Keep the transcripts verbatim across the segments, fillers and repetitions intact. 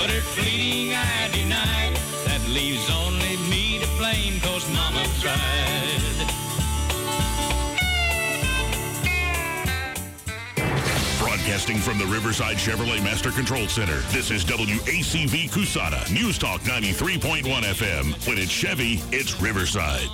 but her fleeting I deny. That leaves only me to blame, cause Mama tried. Broadcasting from the Riverside Chevrolet Master Control Center, this is W A C V Cusana, News Talk ninety-three point one F M. When it's Chevy, it's Riverside.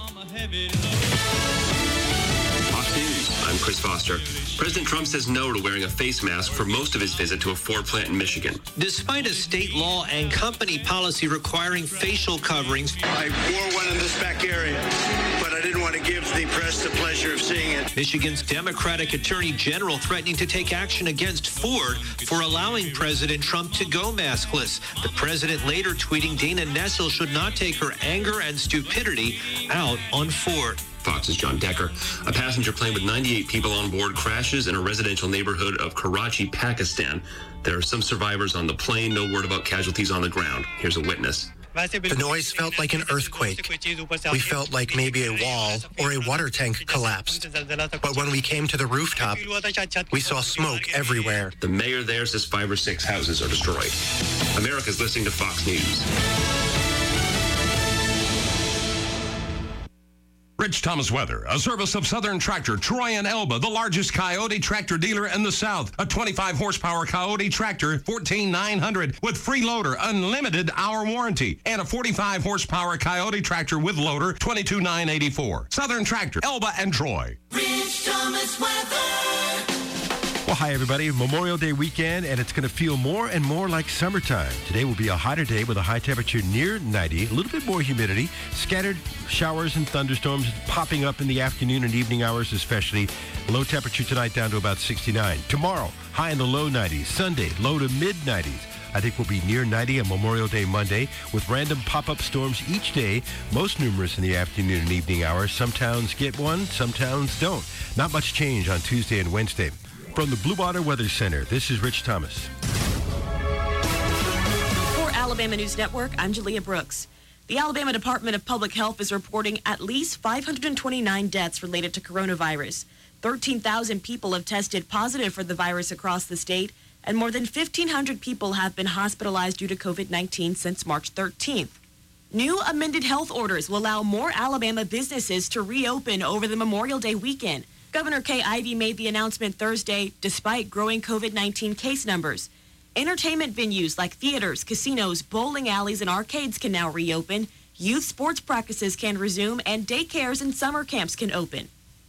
Fox News, I'm Chris Foster. President Trump says no to wearing a face mask for most of his visit to a Ford plant in Michigan. Despite a state law and company policy requiring facial coverings, I wore one in this back area, but I didn't want to give the press the pleasure of seeing it. Michigan's Democratic Attorney General threatening to take action against Ford for allowing President Trump to go maskless. The president later tweeting Dana Nessel should not take her anger and stupidity out on Ford. Fox's John Decker. A passenger plane with ninety-eight people on board crashes in a residential neighborhood of Karachi, Pakistan. There are some survivors on the plane. No word about casualties on the ground. Here's a witness. The noise felt like an earthquake. We felt like maybe a wall or a water tank collapsed. But when we came to the rooftop, we saw smoke everywhere. The mayor there says five or six houses are destroyed. America's listening to Fox News. Rich Thomas Weather, a service of Southern Tractor, Troy and Elba, the largest Coyote tractor dealer in the South. A twenty-five horsepower Coyote tractor, fourteen thousand nine hundred dollars with free loader, unlimited hour warranty. And a forty-five horsepower Coyote tractor with loader, twenty-two thousand nine hundred eighty-four dollars. Southern Tractor, Elba and Troy. Rich Thomas Weather. Well, hi, everybody. Memorial Day weekend, and it's going to feel more and more like summertime. Today will be a hotter day with a high temperature near ninety, a little bit more humidity, scattered showers and thunderstorms popping up in the afternoon and evening hours especially. Low temperature tonight down to about sixty-nine. Tomorrow, high in the low nineties. Sunday, low to mid nineties. I think we'll be near ninety on Memorial Day Monday with random pop-up storms each day, most numerous in the afternoon and evening hours. Some towns get one, some towns don't. Not much change on Tuesday and Wednesday. From the Blue Water Weather Center, this is Rich Thomas. For Alabama News Network, I'm Jalea Brooks. The Alabama Department of Public Health is reporting at least five hundred twenty-nine deaths related to coronavirus. thirteen thousand people have tested positive for the virus across the state, and more than fifteen hundred people have been hospitalized due to COVID nineteen since March thirteenth. New amended health orders will allow more Alabama businesses to reopen over the Memorial Day weekend. Governor Kay Ivey made the announcement Thursday despite growing COVID nineteen case numbers. Entertainment venues like theaters, casinos, bowling alleys, and arcades can now reopen. Youth sports practices can resume, and daycares and summer camps can open.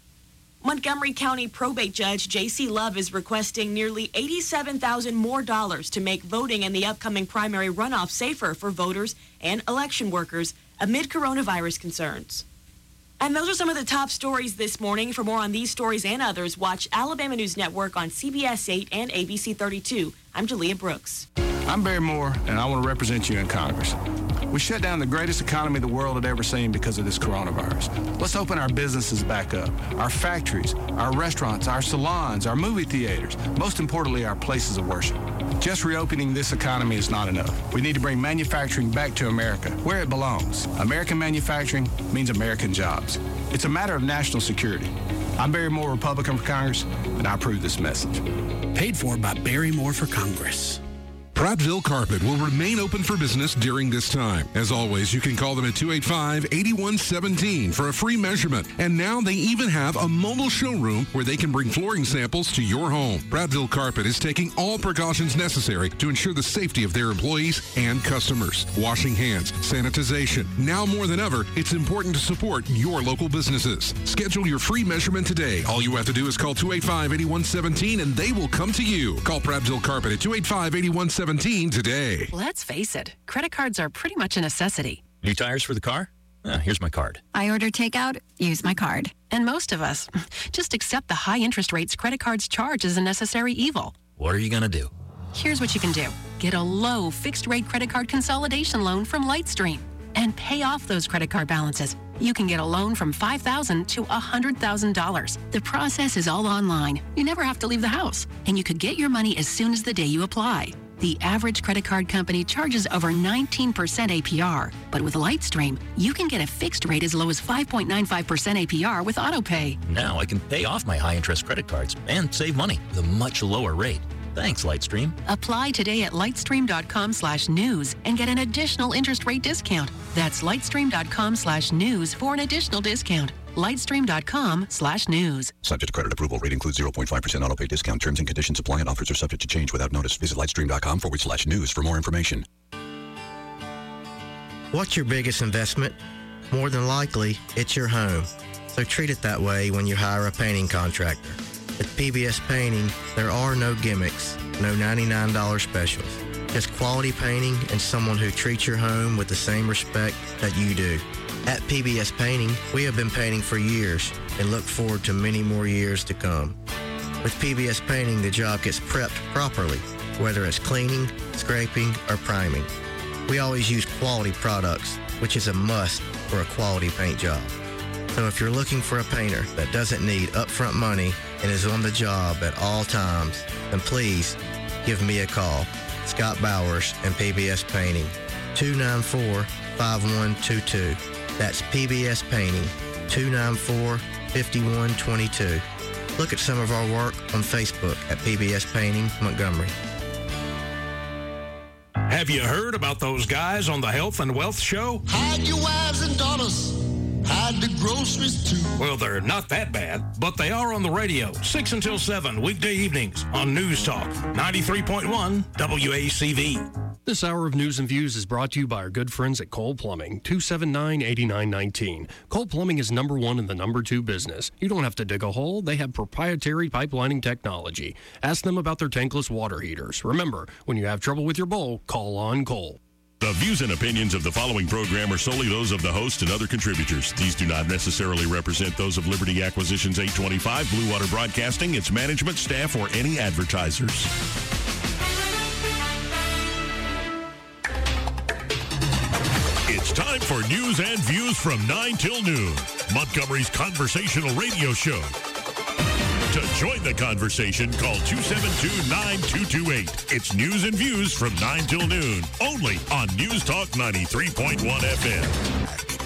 Montgomery County probate judge J C Love is requesting nearly eighty-seven thousand dollars more dollars to make voting in the upcoming primary runoff safer for voters and election workers amid coronavirus concerns. And those are some of the top stories this morning. For more on these stories and others, watch Alabama News Network on C B S eight and A B C thirty-two. I'm Jalea Brooks. I'm Barry Moore, and I want to represent you in Congress. We shut down the greatest economy the world had ever seen because of this coronavirus. Let's open our businesses back up, our factories, our restaurants, our salons, our movie theaters, most importantly, our places of worship. Just reopening this economy is not enough. We need to bring manufacturing back to America, where it belongs. American manufacturing means American jobs. It's a matter of national security. I'm Barry Moore, Republican for Congress, and I approve this message. Paid for by Barry Moore for Congress. Prattville Carpet will remain open for business during this time. As always, you can call them at two eight five, eight one one seven for a free measurement. And now they even have a mobile showroom where they can bring flooring samples to your home. Prattville Carpet is taking all precautions necessary to ensure the safety of their employees and customers. Washing hands, sanitization. Now more than ever, it's important to support your local businesses. Schedule your free measurement today. All you have to do is call two eight five, eight one one seven and they will come to you. Call Prattville Carpet at two eight five, eight one one seven today. Let's face it, credit cards are pretty much a necessity. New tires for the car? Uh, here's my card. I order takeout, use my card. And most of us just accept the high interest rates credit cards charge as a necessary evil. What are you going to do? Here's what you can do. Get a low fixed rate credit card consolidation loan from Lightstream and pay off those credit card balances. You can get a loan from five thousand dollars to one hundred thousand dollars. The process is all online. You never have to leave the house. And you could get your money as soon as the day you apply. The average credit card company charges over nineteen percent A P R, but with Lightstream, you can get a fixed rate as low as five point nine five percent A P R with AutoPay. Now I can pay off my high-interest credit cards and save money with a much lower rate. Thanks, Lightstream. Apply today at lightstream.com slash news and get an additional interest rate discount. That's lightstream.com slash news for an additional discount. lightstream.com slash news. Subject to credit approval. Rate includes zero point five percent auto pay discount. Terms and conditions apply and offers are subject to change without notice. Visit lightstream.com forward slash news for more information. What's your biggest investment? More than likely, it's your home. So treat it that way when you hire a painting contractor. At P B S Painting, there are no gimmicks, no ninety-nine dollars specials. Just quality painting and someone who treats your home with the same respect that you do. At P B S Painting, we have been painting for years and look forward to many more years to come. With P B S Painting, the job gets prepped properly, whether it's cleaning, scraping, or priming. We always use quality products, which is a must for a quality paint job. So if you're looking for a painter that doesn't need upfront money and is on the job at all times, then please give me a call. Scott Bowers and P B S Painting, two nine four, five one two two. That's P B S Painting, two nine four, five one two two. Look at some of our work on Facebook at P B S Painting Montgomery. Have you heard about those guys on the Health and Wealth Show? Hide your wives and daughters. Hide the groceries too. Well, they're not that bad, but they are on the radio, six until seven, weekday evenings on News Talk, ninety-three point one W A C V. This hour of News and Views is brought to you by our good friends at Cole Plumbing, two seven nine, eight nine one nine. Cole Plumbing is number one in the number two business. You don't have to dig a hole. They have proprietary pipelining technology. Ask them about their tankless water heaters. Remember, when you have trouble with your bowl, call on Cole. The views and opinions of the following program are solely those of the host and other contributors. These do not necessarily represent those of Liberty Acquisitions eight twenty-five, Blue Water Broadcasting, its management, staff, or any advertisers. It's time for News and Views from nine till noon, Montgomery's conversational radio show. To join the conversation, call two seven two, nine two two eight. It's News and Views from nine till noon, only on News Talk ninety-three point one F M.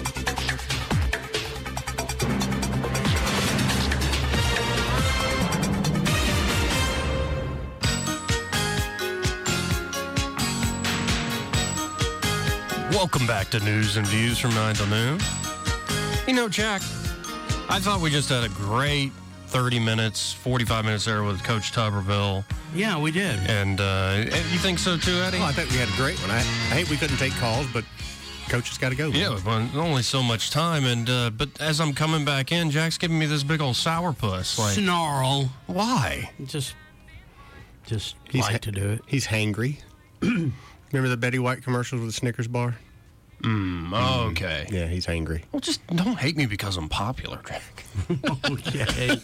Welcome back to News and Views from nine till noon. You know, Jack, I thought we just had a great thirty minutes, forty-five minutes there with Coach Tuberville. Yeah, we did. And uh, you think so too, Eddie? Oh, I think we had a great one. I, I hate we couldn't take calls, but Coach has got to go. Yeah, well, only so much time. And uh, but as I'm coming back in, Jack's giving me this big old sourpuss. Like, snarl. Why? Just, just he's like ha- to do it. He's hangry. Remember the Betty White commercials with the Snickers bar? Mm, oh, okay. Yeah, he's angry. Well, just don't hate me because I'm popular, Jack. Okay.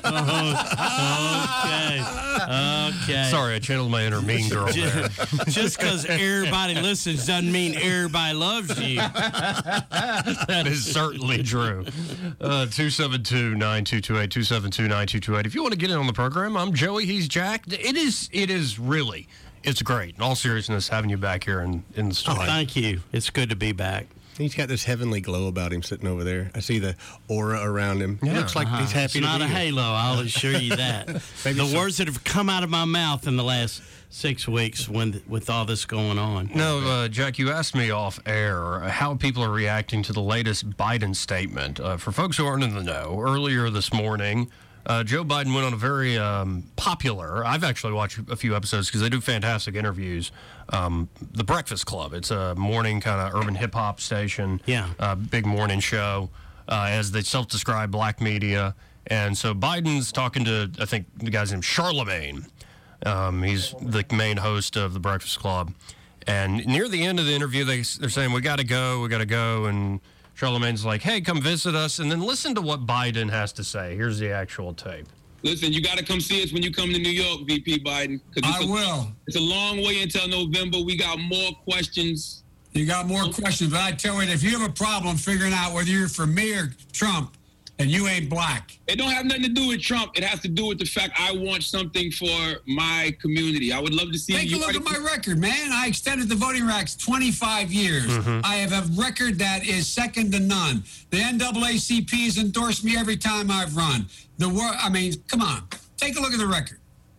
Oh, okay. Okay. Sorry, I channeled my inner mean girl there. Just because everybody listens doesn't mean everybody loves you. That is certainly true. Uh, two seven two, nine two two eight, two seven two, nine two two eight. If you want to get in on the program, I'm Joey, he's Jack. It is, it is really... It's great. In all seriousness, having you back here in, in the studio. Oh, thank you. It's good to be back. He's got this heavenly glow about him sitting over there. I see the aura around him. Yeah. It looks like uh-huh. he's happy it's to not be a here. halo, I'll assure you that. The so. words that have come out of my mouth in the last six weeks when with all this going on. No, uh, Jack, you asked me off air how people are reacting to the latest Biden statement. Uh, for folks who aren't in the know, earlier this morning, Uh, Joe Biden went on a very um, popular, I've actually watched a few episodes because they do fantastic interviews, um, The Breakfast Club. It's a morning kind of urban hip-hop station. Yeah. Uh, big morning show, uh, as they self-describe black media. And so Biden's talking to, I think, the guy's named Charlemagne. Um, he's the main host of The Breakfast Club. And near the end of the interview, they, they're saying, we got to go, we got to go, and Charlemagne's like, hey, come visit us, and then listen to what Biden has to say. Here's the actual tape. Listen, you got to come see us when you come to New York, V P Biden. I a, will. It's a long way until November. We got more questions. You got more questions, but I tell you, if you have a problem figuring out whether you're for me or Trump, and you ain't black. It don't have nothing to do with Trump. It has to do with the fact I want something for my community. I would love to see Take you. a look at my record, man. I extended the voting rights twenty-five years. Mm-hmm. I have a record that is second to none. The N double A C P has endorsed me every time I've run. The wor- I mean, come on. Take a look at the record.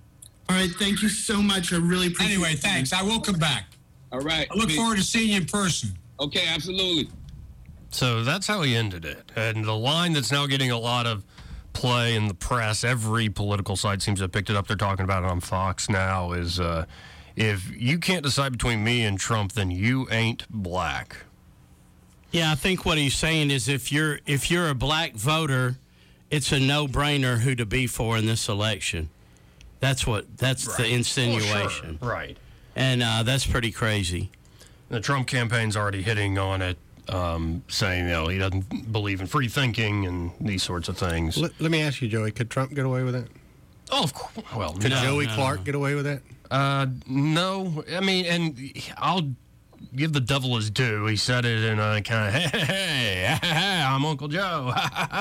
All right, thank you so much. I really appreciate it. Anyway, thanks. I will come back. All right. I look forward to seeing you in person. Okay, absolutely. So that's how he ended it. And the line that's now getting a lot of play in the press, every political site seems to have picked it up. They're talking about it on Fox now, is uh, if you can't decide between me and Trump, then you ain't black. Yeah, I think what he's saying is if you're if you're a black voter, it's a no-brainer who to be for in this election. That's what that's right. the insinuation. Well, sure. Right. And uh, that's pretty crazy. The Trump campaign's already hitting on it, um, saying, you know, he doesn't believe in free thinking and these sorts of things. Let, let me ask you, Joey, could Trump get away with that? Oh, of course. Well, could no, Joey no, Clark no. get away with that? Uh, no. I mean, and I'll give the devil his due. He said it in a kind of, hey, hey, hey, I'm Uncle Joe.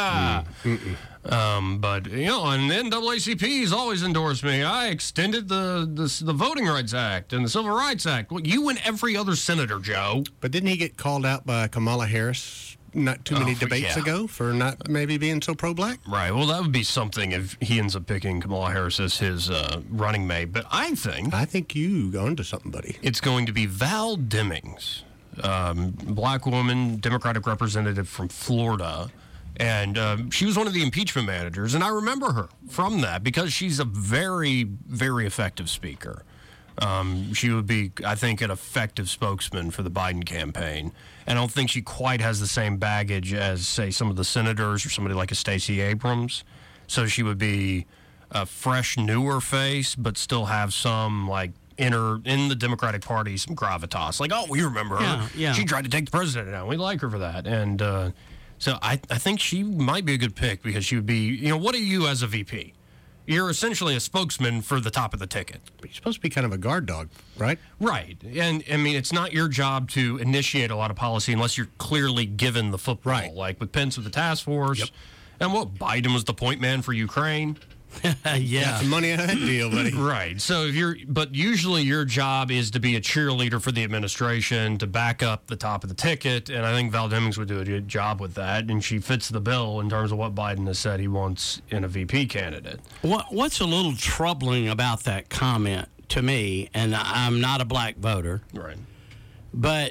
mm, um, but, you know, and the N double A C P's always endorsed me. I extended the, the the Voting Rights Act and the Civil Rights Act. Well, you and every other senator, Joe. But didn't he get called out by Kamala Harris not too many oh, debates yeah. ago for not maybe being so pro-black? Right. Well, that would be something if he ends up picking Kamala Harris as his uh, running mate. But I think... I think you go into something, buddy. It's going to be Val Demings, um, black woman, Democratic representative from Florida. And um, she was one of the impeachment managers. And I remember her from that because she's a very, very effective speaker. Um, she would be, I think, an effective spokesman for the Biden campaign. And I don't think she quite has the same baggage as, say, some of the senators or somebody like a Stacey Abrams. So she would be a fresh, newer face, but still have some, like, inner, in the Democratic Party, some gravitas. Like, oh, we remember her. Yeah, yeah. She tried to take the president down. We like her for that. And uh, so I, I think she might be a good pick because she would be, you know, what are you as a V P? You're essentially a spokesman for the top of the ticket. But you're supposed to be kind of a guard dog, right? Right. And, I mean, it's not your job to initiate a lot of policy unless you're clearly given the football. Right. Like with Pence with the task force. Yep. And what, Biden was the point man for Ukraine? yeah. Got some money out of that deal, buddy. Right. So if you're, but usually your job is to be a cheerleader for the administration, to back up the top of the ticket. And I think Val Demings would do a good job with that. And she fits the bill in terms of what Biden has said he wants in a V P candidate. What What's a little troubling about that comment to me, and I'm not a black voter, right? But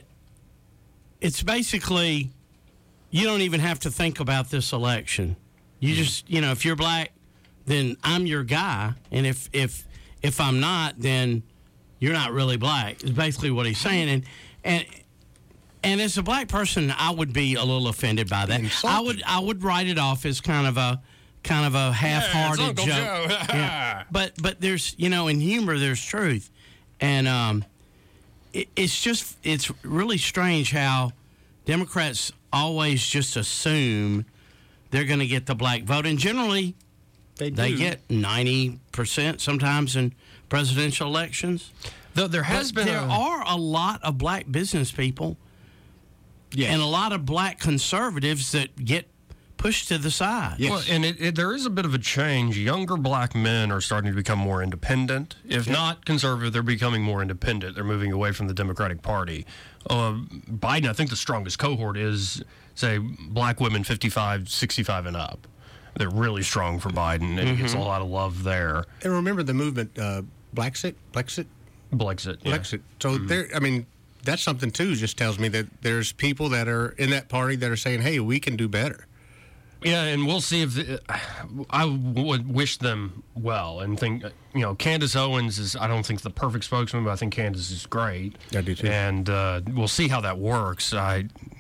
it's basically you don't even have to think about this election. You mm-hmm. just, you know, if you're black, then I'm your guy, and if if if I'm not, then you're not really black. Is basically what he's saying, and and and as a black person, I would be a little offended by that. I would I would write it off as kind of a kind of a half-hearted yeah, joke. Joe. yeah. But but there's you know in humor there's truth, and um, it, it's just it's really strange how Democrats always just assume they're going to get the black vote, and generally. They, they get ninety percent sometimes in presidential elections. Though there has but been there a... are a lot of black business people yes. and a lot of black conservatives that get pushed to the side. Yes. Well, and it, it, there is a bit of a change. Younger black men are starting to become more independent. If yep. not conservative, they're becoming more independent. They're moving away from the Democratic Party. Uh, Biden, I think the strongest cohort is, say, black women fifty-five, sixty-five and up. They're really strong for Biden, and mm-hmm. he gets a lot of love there. And remember the movement, uh, Blaxit, Blexit, Blexit, yeah. Blexit. So mm-hmm. there, I mean, that's something too. Just tells me that there's people that are in that party that are saying, "Hey, we can do better." Yeah, and we'll see if the, I would wish them well, and think you know Candace Owens is. I don't think the perfect spokesman, but I think Candace is great. I do too. And uh, we'll see how that works. I.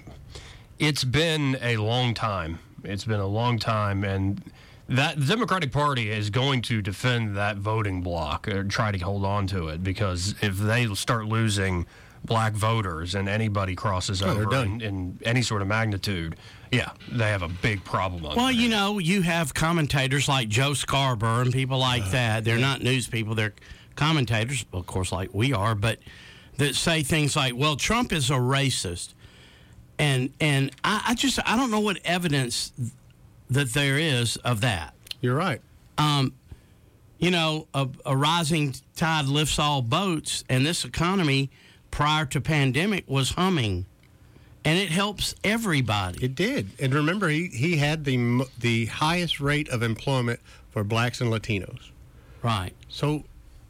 It's been a long time. It's been a long time, and that the Democratic Party is going to defend that voting bloc or try to hold on to it, because if they start losing black voters and anybody crosses oh, over in, in any sort of magnitude, yeah, they have a big problem on Well, that. you know, you have commentators like Joe Scarborough and people like uh, that. They're yeah. not news people. They're commentators, of course, like we are, but that say things like, well, Trump is a racist. And and I, I just I don't know what evidence that there is of that. You're right. Um, you know, a, a rising tide lifts all boats, and this economy prior to pandemic was humming, and it helps everybody. It did. And remember, he, he had the the highest rate of employment for blacks and Latinos. Right. So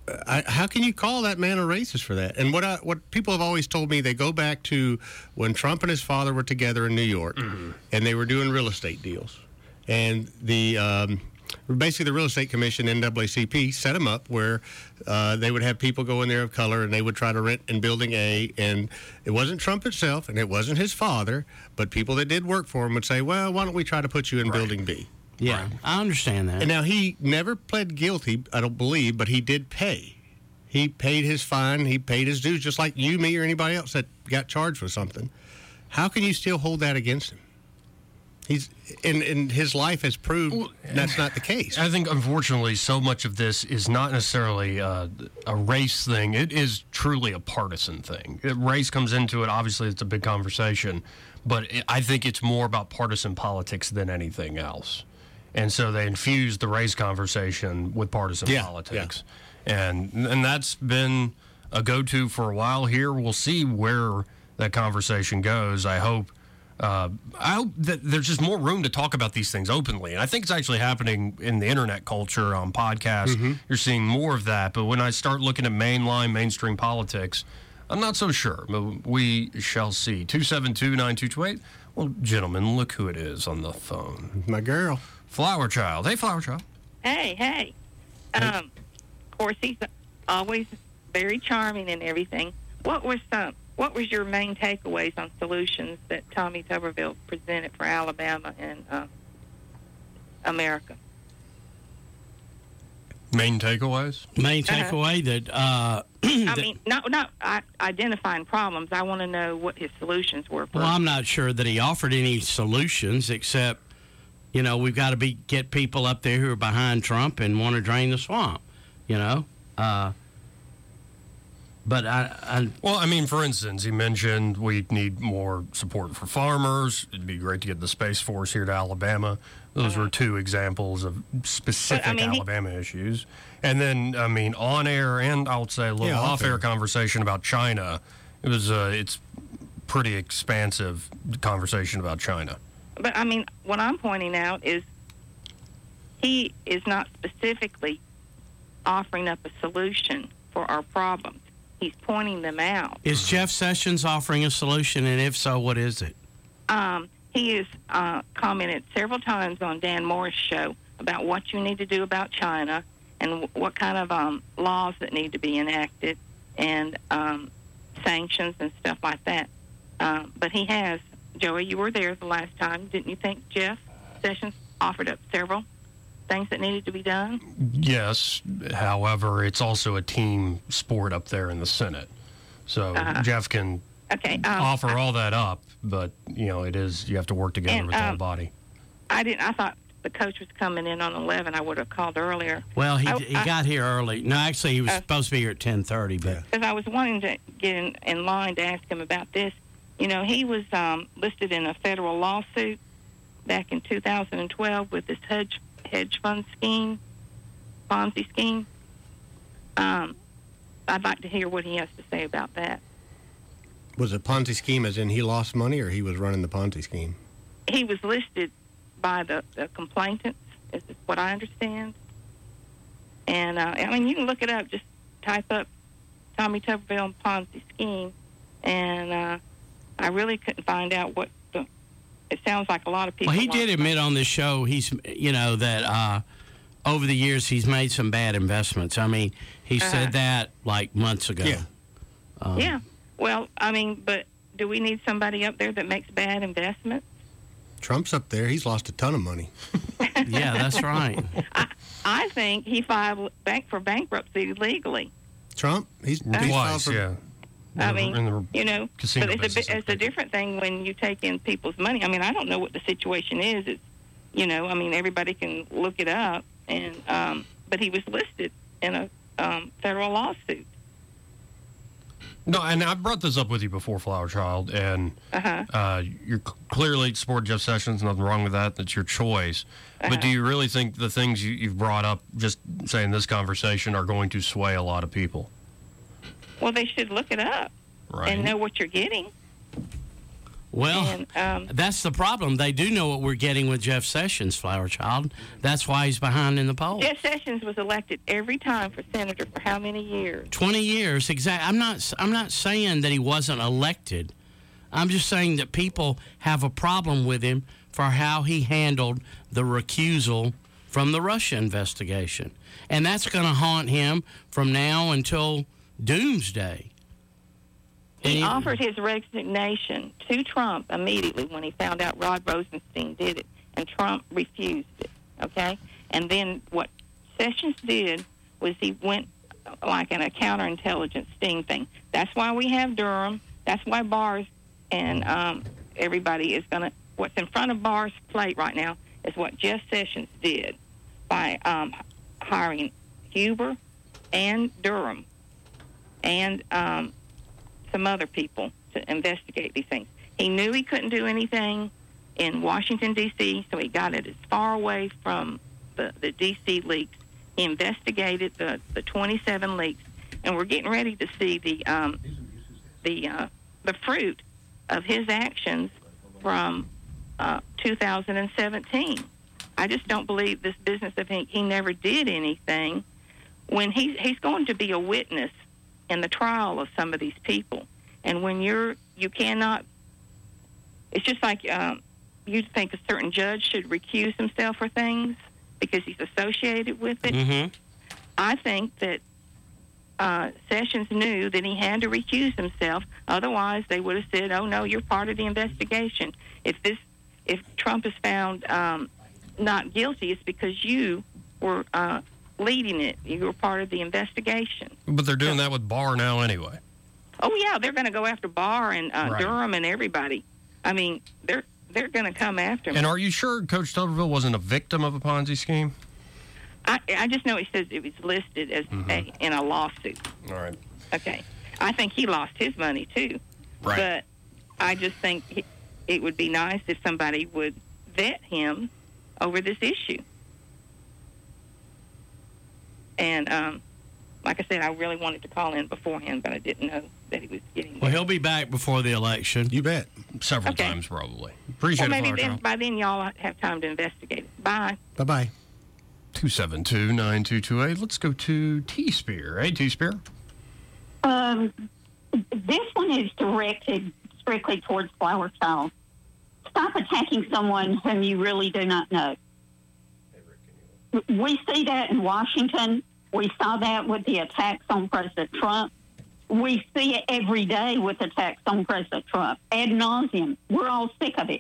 I, how can you call that man a racist for that? And what I, what people have always told me, they go back to when Trump and his father were together in New York, mm-hmm. and they were doing real estate deals. And the um, basically the Real Estate Commission, N double A C P, set them up where uh, they would have people go in there of color, and they would try to rent in Building A. And it wasn't Trump itself, and it wasn't his father, but people that did work for him would say, well, why don't we try to put you in right. Building B? Yeah, right. I understand that. And now, he never pled guilty, I don't believe, but he did pay. He paid his fine. He paid his dues, just like you, me, or anybody else that got charged with something. How can you still hold that against him? He's and, and his life has proved well, that's not the case. I think, unfortunately, so much of this is not necessarily uh, a race thing. It is truly a partisan thing. It, race comes into it. Obviously, it's a big conversation. But it, I think it's more about partisan politics than anything else. And so they infused the race conversation with partisan yeah, politics. Yeah. And and that's been a go-to for a while here. We'll see where that conversation goes. I hope uh, I hope that there's just more room to talk about these things openly. And I think it's actually happening in the internet culture, on podcasts. Mm-hmm. You're seeing more of that. But when I start looking at mainline, mainstream politics, I'm not so sure. But we shall see. two seven two, nine two two eight. Well, gentlemen, look who it is on the phone. My girl. Flower Child. Hey, Flower Child. Hey, hey. Um, of course, he's always very charming and everything. What was some? What was your main takeaways on solutions that Tommy Tuberville presented for Alabama and uh, America? Main takeaways? Main takeaway uh-huh. that... Uh, I mean, not, not uh, identifying problems. I want to know what his solutions were. For well, I'm not sure that he offered any solutions except... You know, we've got to be get people up there who are behind Trump and want to drain the swamp, you know. Uh, but I, I... Well, I mean, for instance, he mentioned we need more support for farmers. It'd be great to get the Space Force here to Alabama. Those uh-huh. were two examples of specific but, I mean, Alabama he... issues. And then, I mean, on-air and I would say a little yeah, off-air conversation about China. It was, uh, it's pretty expansive conversation about China. But, I mean, what I'm pointing out is he is not specifically offering up a solution for our problems. He's pointing them out. Is Jeff Sessions offering a solution, and if so, what is it? Um, he has uh, commented several times on Dan Moore's show about what you need to do about China and w- what kind of um, laws that need to be enacted and um, sanctions and stuff like that. Um, but he has... Joey, you were there the last time. Didn't you think Jeff Sessions offered up several things that needed to be done? Yes. However, it's also a team sport up there in the Senate. So uh-huh. Jeff can okay, um, offer I, all that up, but, you know, it is, you have to work together and, with the um, whole body. I didn't, I thought the coach was coming in on eleven. I would have called earlier. Well, he I, he I, got here early. No, actually, he was uh, supposed to be here at ten thirty. Because I was wanting to get in, in line to ask him about this. You know, he was um, listed in a federal lawsuit back in two thousand twelve with this hedge hedge fund scheme, Ponzi scheme. Um, I'd like to hear what he has to say about that. Was it Ponzi scheme as in he lost money, or he was running the Ponzi scheme? He was listed by the, the complainants, is what I understand. And, uh, I mean, you can look it up. Just type up Tommy Tuberville Ponzi scheme, and... Uh, I really couldn't find out what the. It sounds like a lot of people. Well, he did admit on this show he's, you know, that uh, over the years he's made some bad investments. I mean, he uh-huh. said that like months ago. Yeah. Um, yeah. Well, I mean, but do we need somebody up there that makes bad investments? Trump's up there. He's lost a ton of money. Yeah, that's right. I, I think he filed bank for bankruptcy legally. Trump? He's, uh, he's twice, for, yeah. I mean, you know, but it's a, it's a people. different thing when you take in people's money. I mean, I don't know what the situation is. It's, you know, I mean, everybody can look it up. And um, but he was listed in a um, federal lawsuit. No, and I brought this up with you before, Flower Child, and uh-huh. uh, you're clearly support Jeff Sessions. Nothing wrong with that. That's your choice. Uh-huh. But do you really think the things you, you've brought up, just saying this conversation, are going to sway a lot of people? Well, they should look it up right. and know what you're getting. Well, And, um, that's the problem. They do know what we're getting with Jeff Sessions, Flower Child. That's why he's behind in the polls. Jeff Sessions was elected every time for senator for how many years? Twenty years, exactly. I'm not. I'm not saying that he wasn't elected. I'm just saying that people have a problem with him for how he handled the recusal from the Russia investigation, and that's going to haunt him from now until doomsday. He offered his resignation to Trump immediately when he found out Rod Rosenstein did it, and Trump refused it, okay? And then what Sessions did was he went like in a counterintelligence sting thing. That's why we have Durham. That's why Barr's and um, everybody is going to, what's in front of Barr's plate right now is what Jeff Sessions did by um, hiring Huber and Durham and um, some other people to investigate these things. He knew he couldn't do anything in Washington, D C, so he got it as far away from the, the D C leaks. He investigated the, the twenty-seven leaks, and we're getting ready to see the um, the uh, the fruit of his actions from uh, two thousand seventeen. I just don't believe this business of he, he never did anything when he's, he's going to be a witness in the trial of some of these people. And when you're, you cannot, it's just like um, you think a certain judge should recuse himself for things because he's associated with it. Mm-hmm. I think that uh, Sessions knew that he had to recuse himself. Otherwise, they would have said, oh, no, you're part of the investigation. If this, if Trump is found um, not guilty, it's because you were uh, leading it. You were part of the investigation. But they're doing that with Barr now anyway. Oh, yeah, they're going to go after Barr and uh, Right. Durham and everybody. I mean, they're they're going to come after him. And are you sure Coach Tuberville wasn't a victim of a Ponzi scheme? I, I just know it says it was listed as Mhm. a, in a lawsuit. All right. Okay. I think he lost his money, too. Right. But I just think he, it would be nice if somebody would vet him over this issue. And um, like I said, I really wanted to call in beforehand, but I didn't know that he was getting Well, he'll be back before the election. You bet. Several Okay. times, probably. Appreciate well, it, maybe Flower then, Child. by then y'all have time to investigate it. Bye. Bye-bye. two seven two, nine two two eight. Let's go to T-Spear. Hey, T-Spear. Um, this one is directed strictly towards Flower Child. Stop attacking someone whom you really do not know. We see that in Washington. We saw that with the attacks on President Trump. We see it every day with attacks on President Trump. Ad nauseum. We're all sick of it.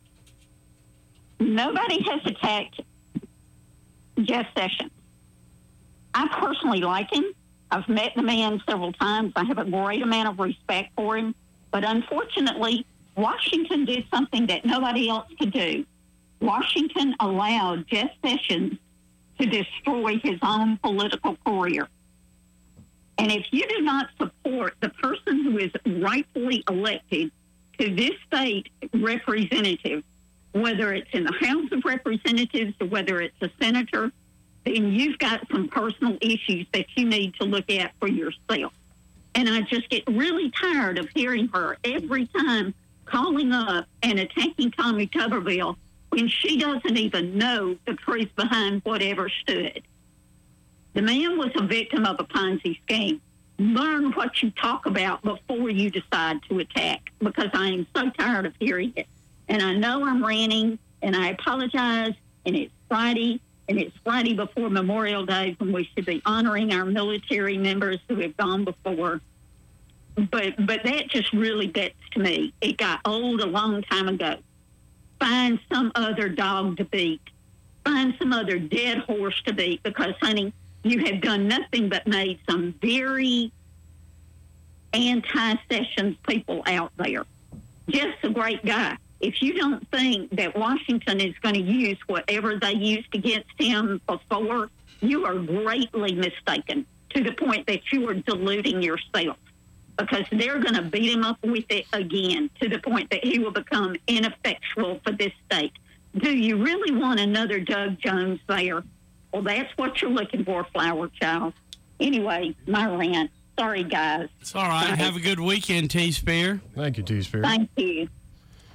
Nobody has attacked Jeff Sessions. I personally like him. I've met the man several times. I have a great amount of respect for him. But unfortunately, Washington did something that nobody else could do. Washington allowed Jeff Sessions to destroy his own political career. And if you do not support the person who is rightfully elected to this state representative, whether it's in the House of Representatives or whether it's a senator, then you've got some personal issues that you need to look at for yourself. And I just get really tired of hearing her every time calling up and attacking Tommy Tuberville when she doesn't even know the truth behind whatever stood. The man was a victim of a Ponzi scheme. Learn what you talk about before you decide to attack, because I am so tired of hearing it. And I know I'm ranting, and I apologize, and it's Friday, and it's Friday before Memorial Day when we should be honoring our military members who have gone before. But but that just really gets to me. It got old a long time ago. Find some other dog to beat. Find some other dead horse to beat, because, honey, you have done nothing but made some very anti-Sessions people out there. Jeff's a great guy. If you don't think that Washington is going to use whatever they used against him before, you are greatly mistaken, to the point that you are deluding yourself, because they're going to beat him up with it again, to the point that he will become ineffectual for this state. Do you really want another Doug Jones there? Well, that's what you're looking for, Flower Child. Anyway, my rant. Sorry, guys. It's all right. Bye. Have a good weekend, T-Spear. Thank you, T-Spear. Thank you.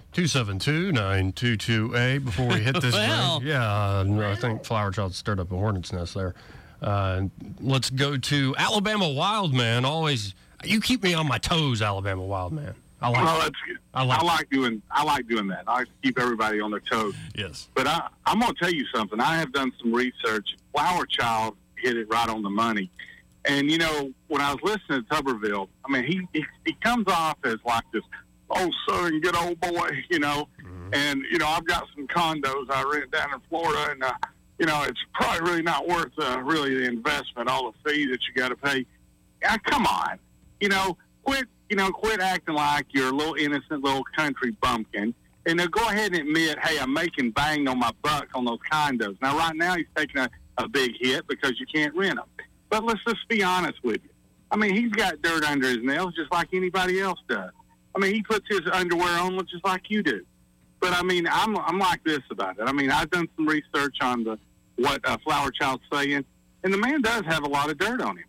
two seven two, nine two two eight before we hit this Well. break. Yeah, uh, no, I think Flower Child stirred up a hornet's nest there. Uh, let's go to Alabama Wildman. Always, you keep me on my toes, Alabama Wildman. I like. Well, that's good. I like. I like doing. I like doing that. I like to keep everybody on their toes. Yes. But I, I'm going to tell you something. I have done some research. Flower Child hit it right on the money. And you know, when I was listening to Tuberville, I mean, he he, he comes off as like this, oh, Southern good old boy, you know. Mm-hmm. And you know, I've got some condos I rent down in Florida, and uh, you know, it's probably really not worth uh, really the investment, all the fee that you got to pay. Yeah, come on, you know, quit. You know, quit acting like you're a little innocent little country bumpkin. And now go ahead and admit, hey, I'm making bang on my buck on those condos. Now, right now, he's taking a, a big hit because you can't rent them. But let's just be honest with you. I mean, he's got dirt under his nails just like anybody else does. I mean, he puts his underwear on just like you do. But, I mean, I'm I'm like this about it. I mean, I've done some research on the what uh, Flower Child's saying, and the man does have a lot of dirt on him.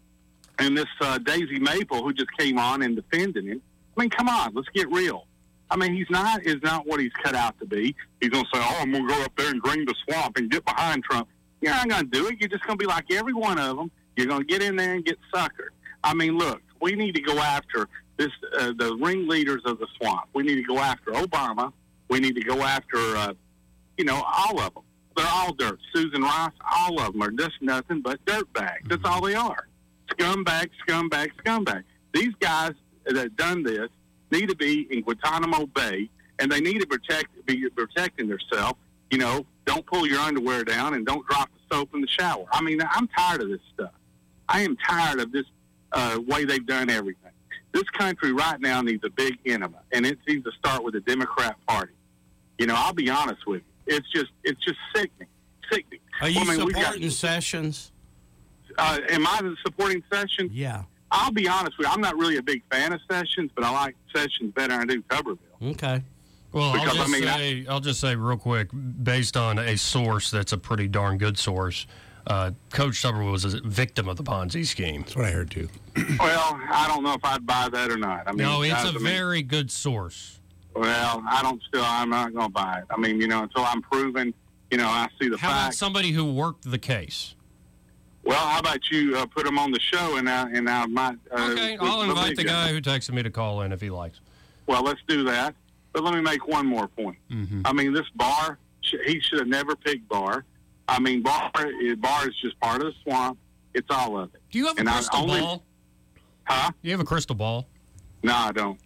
And this uh, Daisy Maple, who just came on and defended him, I mean, come on, let's get real. I mean, he's not is not what he's cut out to be. He's going to say, oh, I'm going to go up there and drain the swamp and get behind Trump. You're not going to do it. You're just going to be like every one of them. You're going to get in there and get suckered. I mean, look, we need to go after this uh, the ringleaders of the swamp. We need to go after Obama. We need to go after, uh, you know, all of them. They're all dirt. Susan Rice, all of them are just nothing but dirt bags. That's all they are. Scumbag, scumbag, scumbag. These guys that done this need to be in Guantanamo Bay, and they need to protect, be protecting themselves. You know, don't pull your underwear down and don't drop the soap in the shower. I mean, I'm tired of this stuff. I am tired of this uh, way they've done everything. This country right now needs a big enema, and it needs to start with the Democrat Party. You know, I'll be honest with you. It's just, it's just sickening, sickening. Are you well, I mean, supporting got, Sessions? Uh, am I supporting Sessions? Yeah. I'll be honest with you. I'm not really a big fan of Sessions, but I like Sessions better than I do Tuberville. Okay. Well, Because, I'll just, I mean, say, I'll just say real quick, based on a source that's a pretty darn good source, uh, Coach Tuberville was a victim of the Ponzi scheme. That's what I heard, too. Well, I don't know if I'd buy that or not. I mean, no, it's guys, a I mean, very good source. Well, I don't still, I'm not going to buy it. I mean, you know, until I'm proven, you know, I see the How about facts. somebody who worked the case? Well, how about you uh, put him on the show and I, and I might. Uh, Okay, I'll invite the guy who texted me to call in if he likes. Well, let's do that. But let me make one more point. Mm-hmm. I mean, this Barr, he should have never picked Barr. I mean, Barr, Barr is just part of the swamp. It's all of it. Do you have a And I crystal only- ball? Huh? Do you have a crystal ball? No, I don't.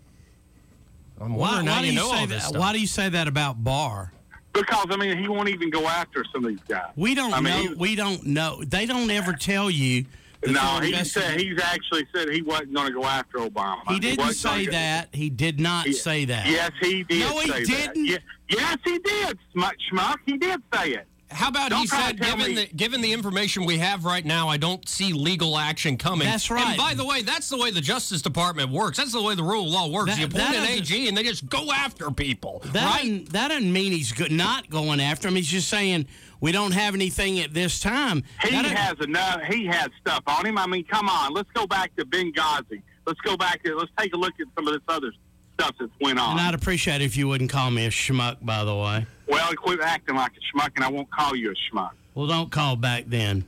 I'm Why, wondering how why do you you know say all this that? stuff. Why do you say that about Barr? Because, I mean, he won't even go after some of these guys. We don't I mean, know. he- We don't know. They don't ever tell you. that No, they're he said investigating- he's actually said he wasn't going to go after Obama. He didn't wasn't say gonna- that. He did not He- say that. Yes, he did. No, he say didn't. That. Ye- yes, he did. Schmuck, schmuck. He did say it. How about Don't he try said, to tell given me- the, given the information we have right now, I don't see legal action coming. That's right. And by the way, that's the way the Justice Department works. That's the way the rule of law works. That- you appoint that an doesn't- A G and they just go after people, That right? doesn't, that doesn't mean he's go- not going after him. He's just saying we don't have anything at this time. He That doesn't- has enough. He had stuff on him. I mean, come on. Let's go back to Benghazi. Let's go back to. Let's take a look at some of this other stuff that's went on. And I'd appreciate it if you wouldn't call me a schmuck, by the way. Well, quit acting like a schmuck, and I won't call you a schmuck. Well, don't call back then.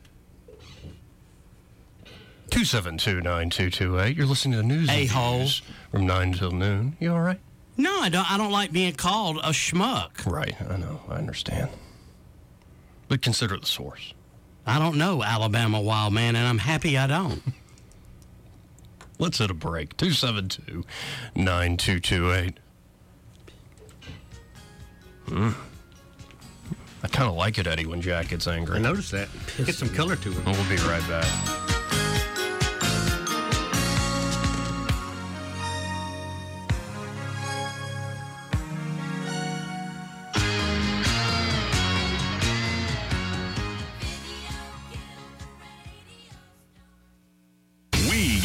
two seven two, nine two two eight. You're listening to the news. A-hole. News from nine till noon. You all right? No, I don't. I don't like being called a schmuck. Right. I know. I understand. But consider the source. I don't know Alabama Wild Man, and I'm happy I don't. Let's hit a break. two seven two, nine two two eight. Hmm. I kind of like it, Eddie, when Jack gets angry. I noticed that. Get some color to it. We'll be right back. We get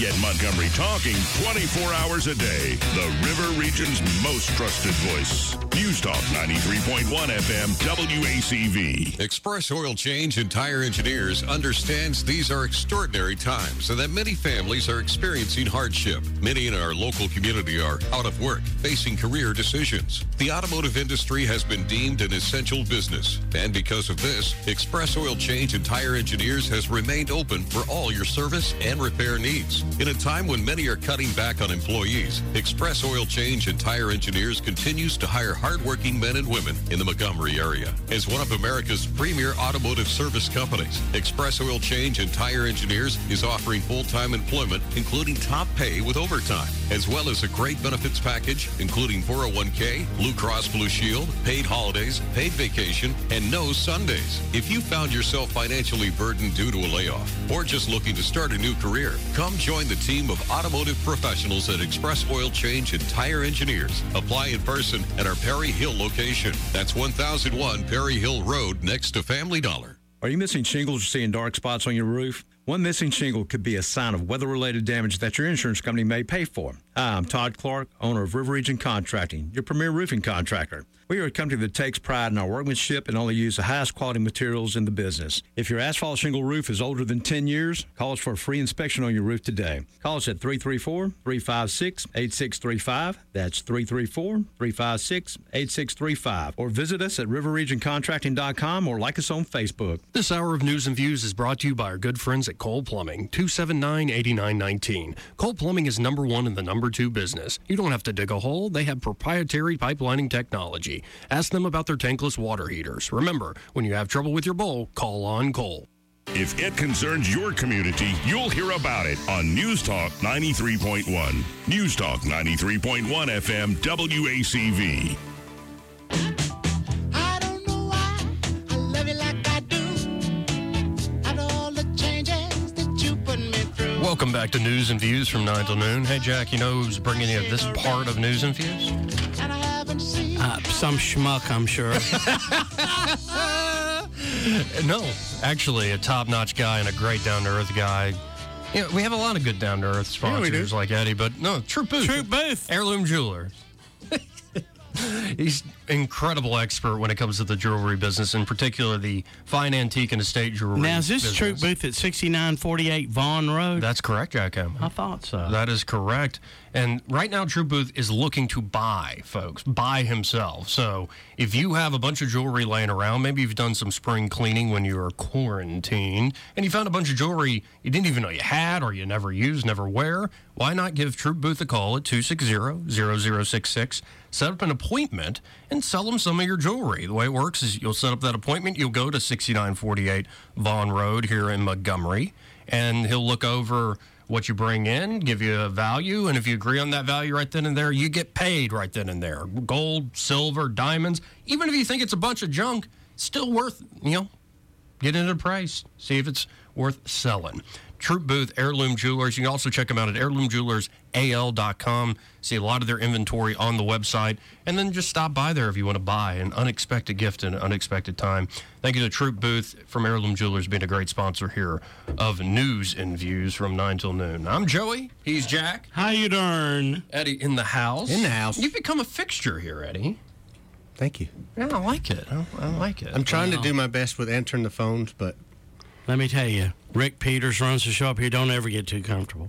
Get Montgomery talking twenty-four hours a day. The River Region's most trusted voice. News Talk ninety-three point one F M W A C V. Express Oil Change and Tire Engineers understands these are extraordinary times and that many families are experiencing hardship. Many in our local community are out of work, facing career decisions. The automotive industry has been deemed an essential business, and because of this, Express Oil Change and Tire Engineers has remained open for all your service and repair needs. In a time when many are cutting back on employees, Express Oil Change and Tire Engineers continues to hire hardworking men and women in the Montgomery area. As one of America's premier automotive service companies, Express Oil Change and Tire Engineers is offering full-time employment, including top pay with overtime, as well as a great benefits package, including four oh one k, Blue Cross Blue Shield, paid holidays, paid vacation, and no Sundays. If you found yourself financially burdened due to a layoff or just looking to start a new career, come join the team of automotive professionals at Express Oil Change and Tire Engineers. Apply in person at our Perry Hill location. That's one thousand one Perry Hill Road next to Family Dollar. Are you missing shingles or seeing dark spots on your roof? One missing shingle could be a sign of weather-related damage that your insurance company may pay for. Hi, I'm Todd Clark, owner of River Region Contracting, your premier roofing contractor. We are a company that takes pride in our workmanship and only use the highest quality materials in the business. If your asphalt shingle roof is older than ten years, call us for a free inspection on your roof today. Call us at three three four, three five six, eight six three five. That's three three four, three five six, eight six three five. Or visit us at river region contracting dot com or like us on Facebook. This hour of News and Views is brought to you by our good friends at Cole Plumbing, two seven nine, eight nine one nine. Cole Plumbing is number one in the number two business. You don't have to dig a hole. They have proprietary pipelining technology. Ask them about their tankless water heaters. Remember, when you have trouble with your bowl, call on Cole. If it concerns your community, you'll hear about it on News Talk ninety-three point one. News Talk ninety-three point one F M W A C V. Welcome back to News and Views from nine till noon. Hey, Jack, you know who's bringing you this part of News and Views? Uh, some schmuck, I'm sure. No, actually, a top-notch guy and a great down-to-earth guy. You know, we have a lot of good down-to-earth sponsors yeah, like Eddie, but no, Troop Booth. Troop Booth. Heirloom Jewelers. He's an incredible expert when it comes to the jewelry business, in particular the fine antique and estate jewelry. Now, is this business. Troop Booth at sixty-nine forty-eight Vaughn Road? That's correct, Jack Hammond. I thought so. That is correct. And right now, Troop Booth is looking to buy, folks, buy himself. So if you have a bunch of jewelry laying around, maybe you've done some spring cleaning when you were quarantined, and you found a bunch of jewelry you didn't even know you had or you never used, never wear, why not give Troop Booth a call at two six zero, zero zero six six, set up an appointment, and sell them some of your jewelry. The way it works is you'll set up that appointment, you'll go to sixty-nine forty-eight Vaughn Road here in Montgomery, and he'll look over what you bring in, give you a value, and if you agree on that value right then and there, you get paid right then and there. Gold, silver, diamonds. Even if you think it's a bunch of junk, still worth, you know, getting a price. See if it's worth selling. Troop Booth, Heirloom Jewelers. You can also check them out at heirloom jewelers A L dot com. See a lot of their inventory on the website. And then just stop by there if you want to buy an unexpected gift in an unexpected time. Thank you to Troop Booth from Heirloom Jewelers being a great sponsor here of News and Views from nine till noon. I'm Joey. He's Jack. How you doing? Eddie in the house. In the house. You've become a fixture here, Eddie. Thank you. Yeah, I like it. I, I like it. I'm trying wow. to do my best with answering the phones, but... Let me tell you, Rick Peters runs the show up here. Don't ever get too comfortable.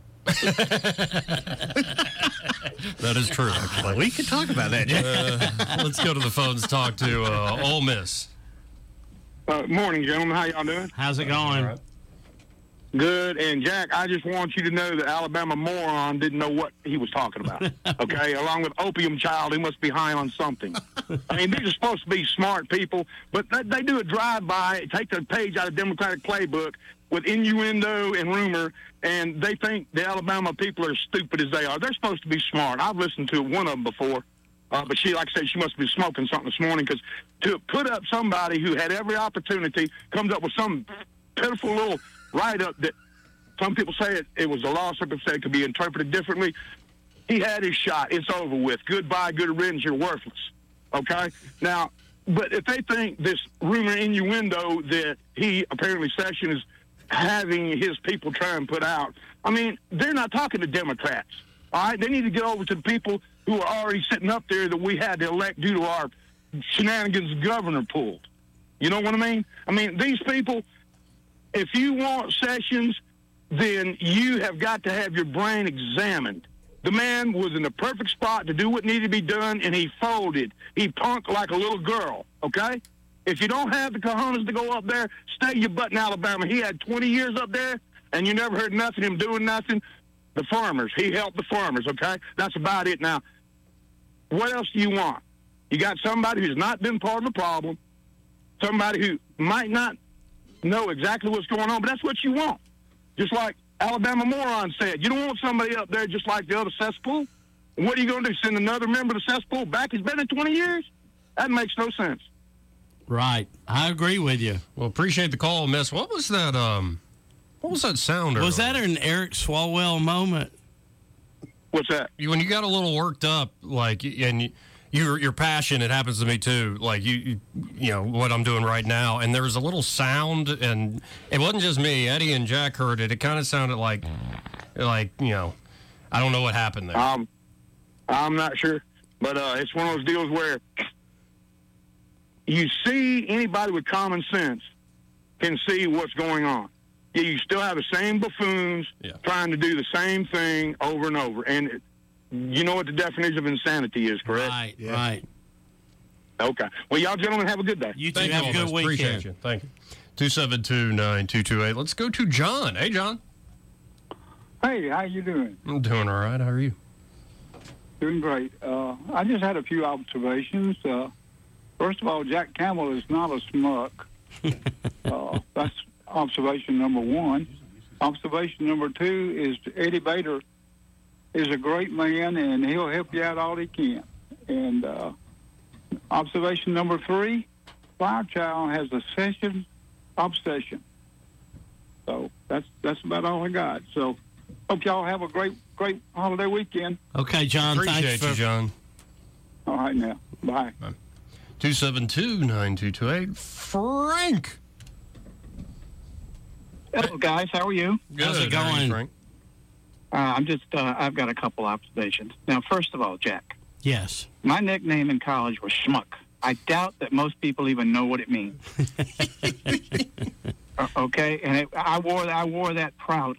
That is true, actually. We could talk about that, Jack. Uh, let's go to the phones, talk to uh, Ole Miss. Uh, morning, gentlemen. How y'all doing? How's it going? Right. Good. And, Jack, I just want you to know that Alabama moron didn't know what he was talking about. Okay? Along with Opium Child, he must be high on something. I mean, these are supposed to be smart people, but they, they do a drive-by, take the page out of Democratic playbook with innuendo and rumor, and they think the Alabama people are as stupid as they are. They're supposed to be smart. I've listened to one of them before. Uh, but she, like I said, she must be smoking something this morning, because to put up somebody who had every opportunity, comes up with some pitiful little write-up that some people say it, it was a law, some people say it could be interpreted differently. He had his shot. It's over with. Goodbye, good riddance, you're worthless. Okay? Now, but if they think this rumor innuendo that he, apparently Session, is having his people try and put out. I mean, they're not talking to Democrats. All right, they need to get over to the people who are already sitting up there that we had to elect due to our shenanigans the governor pulled. You know what I mean? I mean, these people, if you want Sessions, then you have got to have your brain examined. The man was in the perfect spot to do what needed to be done, and he folded. He punked like a little girl, okay? If you don't have the cojones to go up there, stay your butt in Alabama. He had twenty years up there, and you never heard nothing of him doing nothing. The farmers. He helped the farmers, okay? That's about it. Now, what else do you want? You got somebody who's not been part of the problem, somebody who might not know exactly what's going on, but that's what you want. Just like Alabama Moron said, you don't want somebody up there just like the other cesspool. And what are you going to do, send another member of the cesspool back? He's been in twenty years? That makes no sense. Right. I agree with you. Well, appreciate the call, Miss. What was that, um, what was that sound? Was earlier? that an Eric Swalwell moment? What's that? You, when you got a little worked up, like, and you, you're, you're passionate, it happens to me too, like, you, you, you know, what I'm doing right now, and there was a little sound, and it wasn't just me. Eddie and Jack heard it. It kind of sounded like, like, you know, I don't know what happened there. Um, I'm not sure, but uh, it's one of those deals where you see anybody with common sense can see what's going on. Yeah, you still have the same buffoons yeah. trying to do the same thing over and over. And it, you know what the definition of insanity is, correct? Right, yeah. right. Okay. Well, y'all gentlemen have a good day. You too. Thank Have you, a good Elvis. weekend. Appreciate you. Thank you. two seven two, nine two two eight. Let's go to John. Hey, John. Hey, how you doing? I'm doing all right. How are you? Doing great. Uh, I just had a few observations. Uh, first of all, Jack Campbell is not a schmuck. uh, that's observation number one. Observation number two is Eddie Bader is a great man, and he'll help you out all he can. And uh, observation number three, Flower Child has a session obsession. So that's that's about all I got. So hope y'all have a great great holiday weekend. Okay, John. Appreciate thanks for... you, John. All right, now. Bye. Bye. two seven two, nine two two eight. Frank. Hello, guys. How are you? Good. How's it How are you, going? Frank? Uh, I'm just, uh, I've got a couple observations. Now, first of all, Jack, Yes. my nickname in college was Schmuck. I doubt that most people even know what it means. Uh, okay? And it, I wore I wore that proud.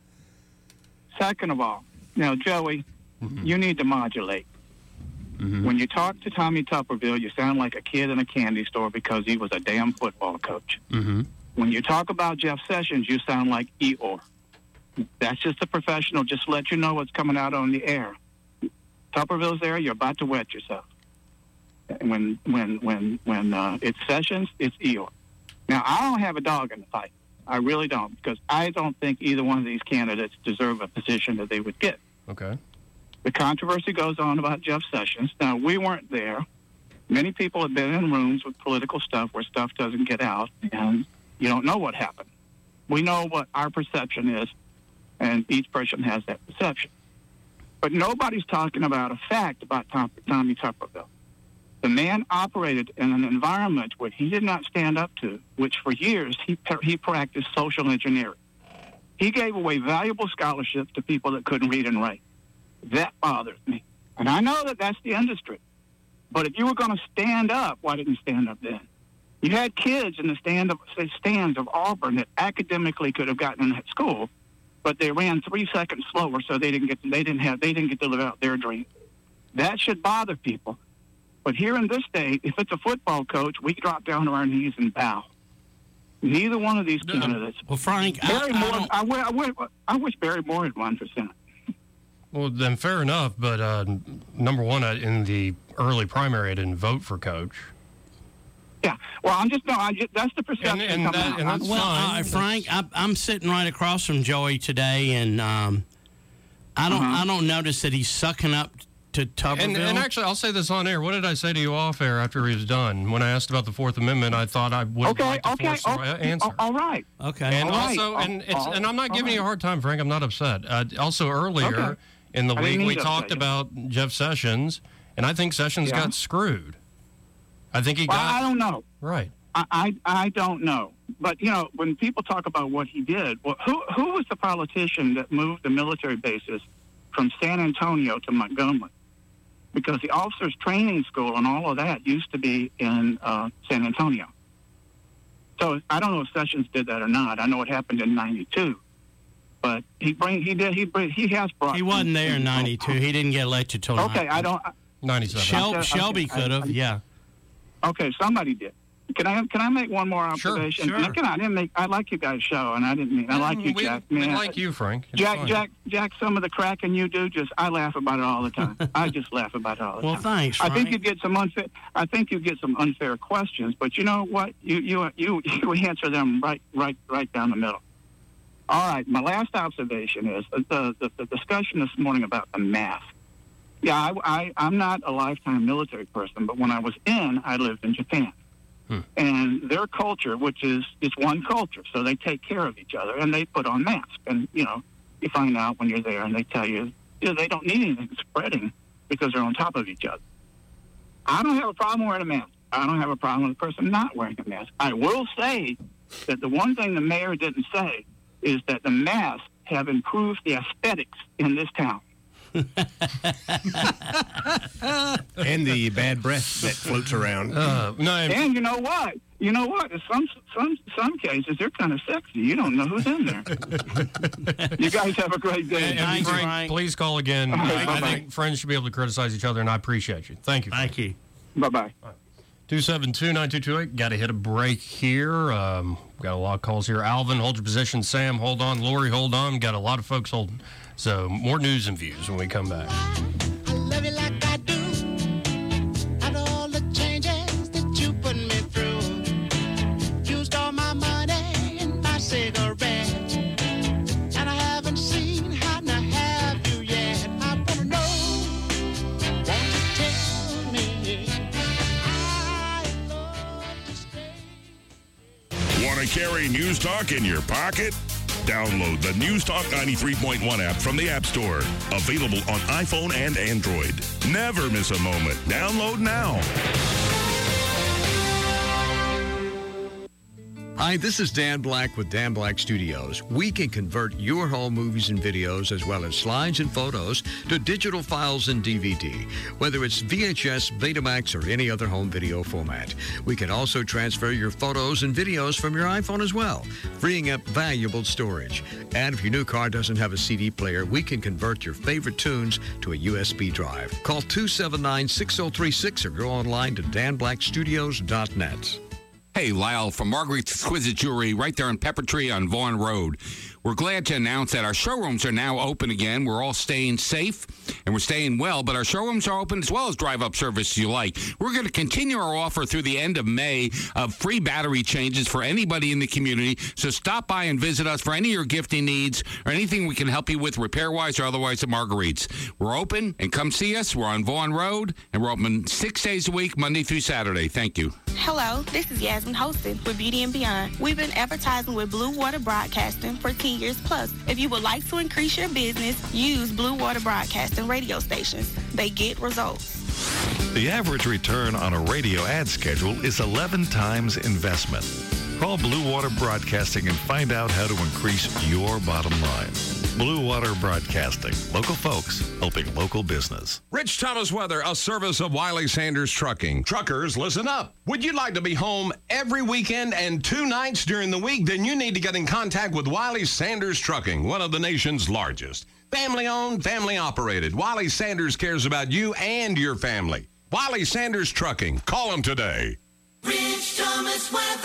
Second of all, now, Joey, Mm-hmm. you need to modulate. Mm-hmm. When you talk to Tommy Tupperville, you sound like a kid in a candy store because he was a damn football coach. Mm-hmm. When you talk about Jeff Sessions, you sound like Eeyore. That's just a professional. Just let you know what's coming out on the air. Tupperville's there. You're about to wet yourself. And when when when when uh, it's Sessions, it's Eeyore. Now I don't have a dog in the fight. I really don't, because I don't think either one of these candidates deserve a position that they would get. Okay. The controversy goes on about Jeff Sessions. Now we weren't there. Many people have been in rooms with political stuff where stuff doesn't get out, and you don't know what happened. We know what our perception is, and each person has that perception. But nobody's talking about a fact about Tom, Tommy Tupperville. The man operated in an environment where he did not stand up to, which for years he he practiced social engineering. He gave away valuable scholarships to people that couldn't read and write. That bothers me. And I know that that's the industry. But if you were going to stand up, why didn't you stand up then? You had kids in the stand of, stands of Auburn that academically could have gotten in at school, but they ran three seconds slower, so they didn't get to, they didn't have they didn't get to live out their dream. That should bother people. But here in this state, if it's a football coach, we drop down to our knees and bow. Neither one of these candidates. Well, Frank, Barry I, Moore. I, I, I, I, wish, I wish Barry Moore had run for Senate. Well, then fair enough. But uh, number one, I- in the early primary, I didn't vote for Coach. Yeah. Well, I'm just no. I just, that's the perception. And- and coming that- out. and that's well, fine. uh, Frank, I, I'm sitting right across from Joey today, and um, I don't Uh-huh. I don't notice that he's sucking up to Tupperville. And, and actually, I'll say this on air. What did I say to you off air after he was done? When I asked about the Fourth Amendment, I thought I would Okay. like to Okay. force the okay, right answer. All right. okay. And All right. also, and Oh, it's oh, and I'm not all giving you a right. hard time, Frank. I'm not upset. Uh, also, earlier Okay. in the I didn't week, mean we to talked upset you. about Jeff Sessions, and I think Sessions Yeah. got screwed. I think he Well, got I don't know. right. I, I I don't know. But, you know, when people talk about what he did, well, who who was the politician that moved the military bases from San Antonio to Montgomery? Because the officers' training school and all of that used to be in uh, San Antonio. So I don't know if Sessions did that or not. I know it happened in ninety-two. But he bring he did he bring, he has brought. He wasn't there in ninety-two. He didn't get elected till. Okay, I don't. ninety-seven. Shel- Okay, Shelby okay, could have, yeah. Okay, somebody did. Can I can I make one more observation? Sure, sure. Can I, I didn't make. I like you guys' show, and I didn't mean. I like you, we, Jack. We Man, like you, Frank. It's Jack, fine. Jack, Jack. Some of the cracking you do, just I laugh about it all the time. I just laugh about it all the Well, time. thanks, I think Frank. you get some unfair. I think you get some unfair questions, but you know what? You you you you answer them right right right down the middle. All right. My last observation is the the, the discussion this morning about the mask. Yeah, I, I I'm not a lifetime military person, but when I was in, I lived in Japan. And their culture, which is it's one culture, so they take care of each other and they put on masks. And you know, you find out when you're there, and they tell you, you know, they don't need anything spreading because they're on top of each other. I don't have a problem wearing a mask. I don't have a problem with a person not wearing a mask. I will say that the one thing the mayor didn't say is that the masks have improved the aesthetics in this town. And the bad breath that floats around. Uh, no, and you know what? You know what? In some some some cases, they're kind of sexy. You don't know who's in there. You guys have a great day. And, and Frank, Frank, please call again. Okay, I, I think friends should be able to criticize each other, and I appreciate you. Thank you. Thank you. Bye-bye. two seven two, nine two two eight. Got to hit a break here. Um, got a lot of calls here. Alvin, hold your position. Sam, hold on. Lori, hold on. Got a lot of folks holding. So more news and views when we come back. I love you like I do. After all the changes that you put me through. Used all my money and my cigarettes. And I haven't seen how to have you yet. I want to know, won't you tell me? I love to stay. Want to carry News Talk in your pocket? Download the News Talk ninety-three point one app from the App Store. Available on iPhone and Android. Never miss a moment. Download now. Hi, this is Dan Black with Dan Black Studios. We can convert your home movies and videos as well as slides and photos to digital files and D V D, whether it's V H S, Betamax, or any other home video format. We can also transfer your photos and videos from your iPhone as well, freeing up valuable storage. And if your new car doesn't have a C D player, we can convert your favorite tunes to a U S B drive. Call two seven nine, six oh three six or go online to dan black studios dot net. Hey, Lyle from Marguerite's Exquisite Jewelry right there on Pepper Tree on Vaughan Road. We're glad to announce that our showrooms are now open again. We're all staying safe and we're staying well, but our showrooms are open as well as drive-up service you like. We're going to continue our offer through the end of May of free battery changes for anybody in the community. So stop by and visit us for any of your gifting needs or anything we can help you with repair-wise or otherwise at Marguerite's. We're open and come see us. We're on Vaughan Road and we're open six days a week, Monday through Saturday. Thank you. Hello, this is Yasmin Hostin with Beauty and Beyond. We've been advertising with Blue Water Broadcasting for ten years plus. If you would like to increase your business, use Blue Water Broadcasting radio stations. They get results. The average return on a radio ad schedule is eleven times investment. Call Blue Water Broadcasting and find out how to increase your bottom line. Blue Water Broadcasting. Local folks helping local business. Rich Thomas Weather, a service of Wiley Sanders Trucking. Truckers, listen up. Would you like to be home every weekend and two nights during the week? Then you need to get in contact with Wiley Sanders Trucking, one of the nation's largest. Family owned, family operated. Wiley Sanders cares about you and your family. Wiley Sanders Trucking. Call them today. Rich Thomas Weather.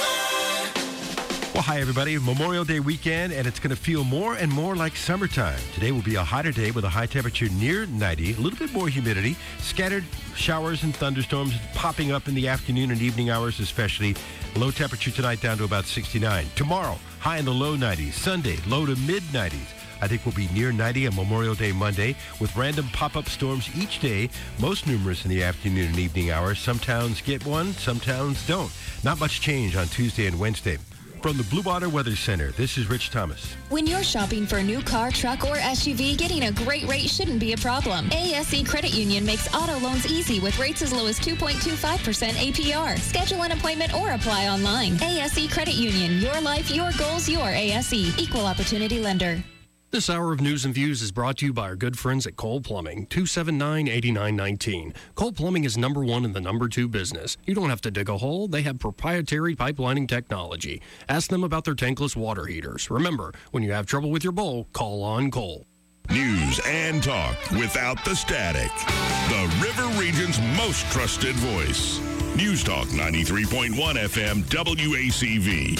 Well, hi, everybody. Memorial Day weekend, and it's going to feel more and more like summertime. Today will be a hotter day with a high temperature near ninety, a little bit more humidity, scattered showers and thunderstorms popping up in the afternoon and evening hours especially. Low temperature tonight down to about sixty-nine. Tomorrow, high in the low nineties. Sunday, low to mid nineties. I think we'll be near ninety on Memorial Day Monday with random pop-up storms each day, most numerous in the afternoon and evening hours. Some towns get one, some towns don't. Not much change on Tuesday and Wednesday. From the Blue Water Weather Center, this is Rich Thomas. When you're shopping for a new car, truck, or S U V, getting a great rate shouldn't be a problem. A S E Credit Union makes auto loans easy with rates as low as two point two five percent A P R. Schedule an appointment or apply online. A S E Credit Union. Your life, your goals, your A S E. Equal Opportunity Lender. This hour of News and Views is brought to you by our good friends at Cole Plumbing, two seven nine, eight nine one nine. Cole Plumbing is number one in the number two business. You don't have to dig a hole. They have proprietary pipelining technology. Ask them about their tankless water heaters. Remember, when you have trouble with your bowl, call on Cole. News and talk without the static. The River Region's most trusted voice. News Talk ninety-three point one F M W A C V.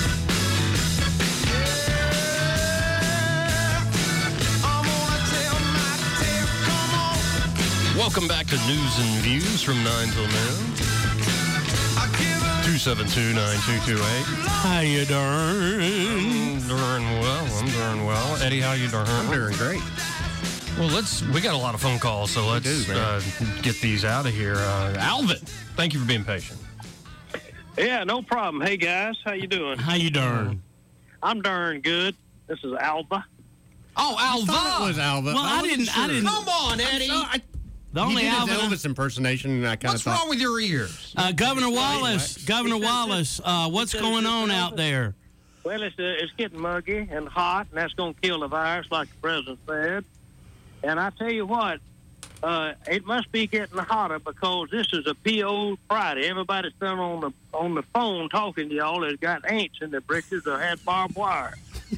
Welcome back to News and Views from nine till noon. two seven two, nine two two eight. How you doing? I'm doing well. I'm doing well. Eddie, how you doing? I'm doing great. Well, let's. We got a lot of phone calls, so let's do, uh, get these out of here. Uh, Alvin, thank you for being patient. Yeah, no problem. Hey guys, how you doing? How you doing? I'm darn good. This is Alva. Oh, Alva. I thought it was Alva. Well, I wasn't didn't- I sure. didn't- Come on, Eddie. So I, The he only did his Alvin. Elvis impersonation, and I kind of What's thought. wrong with your ears? Uh, Governor Wallace, Governor Wallace, uh, what's going on out there? Well, it's uh, it's getting muggy and hot, and that's going to kill the virus, like the president said. And I tell you what, uh, it must be getting hotter because this is a P O Friday. Everybody's still on the on the phone talking to y'all that's got ants in their britches or had barbed wire.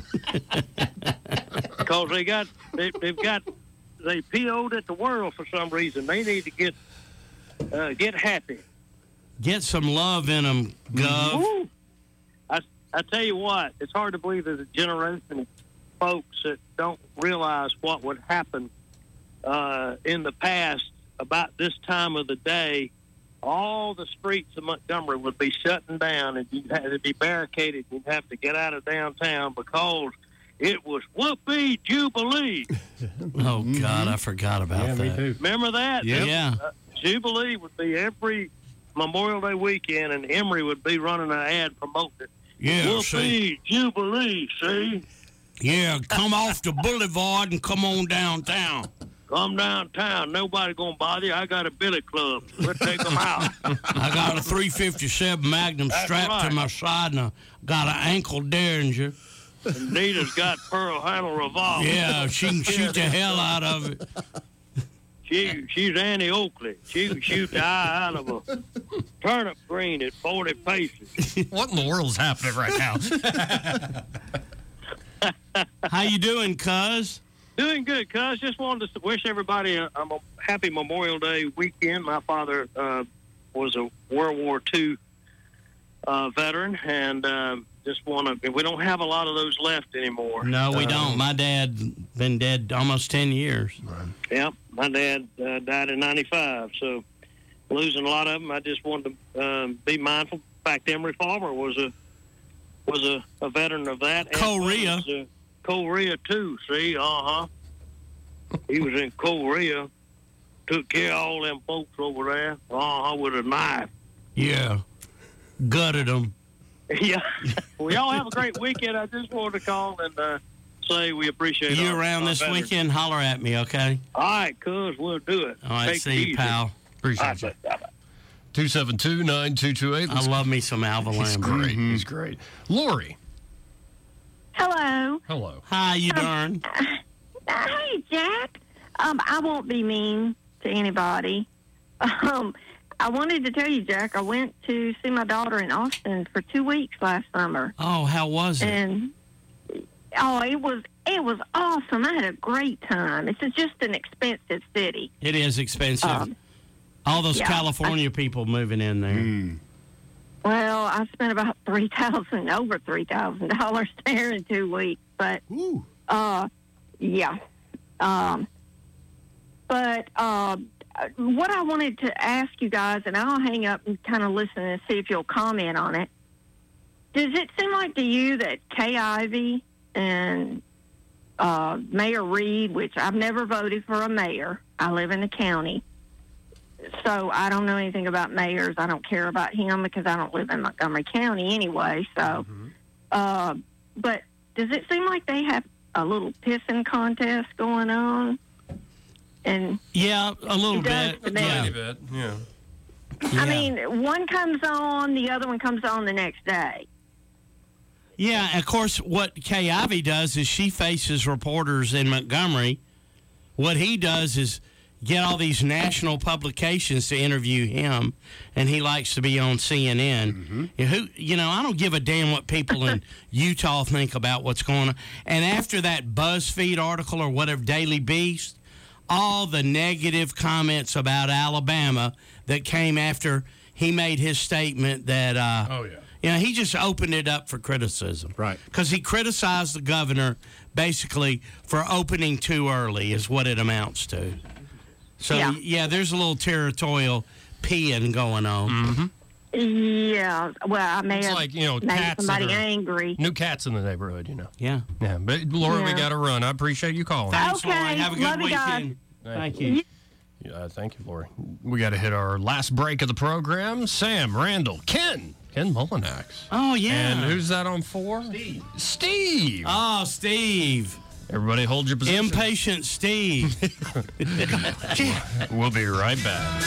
Because they got they, they've got they P O'd at the world for some reason. They need to get uh, get happy. Get some love in them, Gov. Woo. I, I tell you what, it's hard to believe there's a generation of folks that don't realize what would happen uh, in the past about this time of the day. All the streets of Montgomery would be shutting down, and you'd have to be barricaded. You'd have to get out of downtown because it was Whoopee Jubilee. Oh, God, I forgot about Yeah, that. me too. Remember that? Yeah. Yeah. Uh, Jubilee would be every Memorial Day weekend, and Emory would be running an ad promoting it. Yeah, Whoopee see. Jubilee, see? Yeah, come off the boulevard and come on downtown. Come downtown. Nobody gonna bother you. I got a billy club. We'll take them out. I got a three fifty-seven Magnum That's strapped right. to my side, and I got an ankle Derringer. And Nita's got pearl handle revolver. Yeah, she can shoot the hell out of it. She she's Annie Oakley. She can shoot the eye out of a turnip green at forty paces. What in the world's happening right now? How you doing, cuz? Doing good, cuz. Just wanted to wish everybody a, a happy Memorial Day weekend. My father uh, was a World War Two uh, veteran, and uh, just want to. We don't have a lot of those left anymore. No, we Uh, don't. My dad been dead almost ten years. Yep, my dad uh, died in ninety-five, so losing a lot of them. I just wanted to um, be mindful. In fact, Emory Farmer was a was a, a veteran of that. Korea. Uh, Korea too. See, uh huh. He was in Korea. Took care of all them folks over there. Uh huh, with a knife. Yeah, gutted them. Yeah. Well, y'all have a great weekend. I just wanted to call and uh, say we appreciate You our- around our this veterans. weekend? Holler at me, okay? All right, cuz we'll do it. All right, Take it see you, easy. pal. Appreciate All you. right, bye-bye. two seven two, nine two two eight. I love me some Alva He's Lambert. great. He's great. Lori. Hello. Hello. Hi, you darn. Uh, hey, Jack. Um, I won't be mean to anybody. Um, I wanted to tell you, Jack, I went to see my daughter in Austin for two weeks last summer. Oh, how was it? And oh, it was it was awesome. I had a great time. It's just an expensive city. It is expensive. Um, All those yeah, California people moving in there. Well, I spent about three thousand, over three thousand dollars there in two weeks. But, uh, yeah. Um, but uh, what I wanted to ask you guys, and I'll hang up and kind of listen and see if you'll comment on it. Does it seem like to you that Kay Ivey and uh, Mayor Reed, which I've never voted for a mayor, I live in the county, so I don't know anything about mayors. I don't care about him because I don't live in Montgomery County anyway. So, Uh, but does it seem like they have a little pissing contest going on? And yeah, a little it does bit. to me. Yeah. bit. Yeah. I mean, one comes on, the other one comes on the next day. Yeah, of course, what Kay Ivey does is she faces reporters in Montgomery. What he does is get all these national publications to interview him, and he likes to be on C N N. Mm-hmm. Who, you know, I don't give a damn what people in Utah think about what's going on. And after that BuzzFeed article or whatever, Daily Beast, all the negative comments about Alabama that came after he made his statement that, uh, oh, yeah. you know, he just opened it up for criticism. Right. Because he criticized the governor basically for opening too early is what it amounts to. So, yeah, Yeah. there's a little territorial peeing going on. Mm-hmm. Yeah, well, I may It's have like, you know, made cats somebody that are- angry. New cats in the neighborhood, you know. Yeah. Yeah, but Laura, we Yeah. got to run. I appreciate you calling. Thanks, Okay, Lori. Have a good love you guys. weekend. Thank you. Yeah, thank you, Lori. We got to hit our last break of the program. Sam, Randall, Ken. Ken Mullinax. Oh, yeah. And who's that on for? Steve. Steve. Oh, Steve. Everybody hold your position. Impatient Steve. We'll be right back.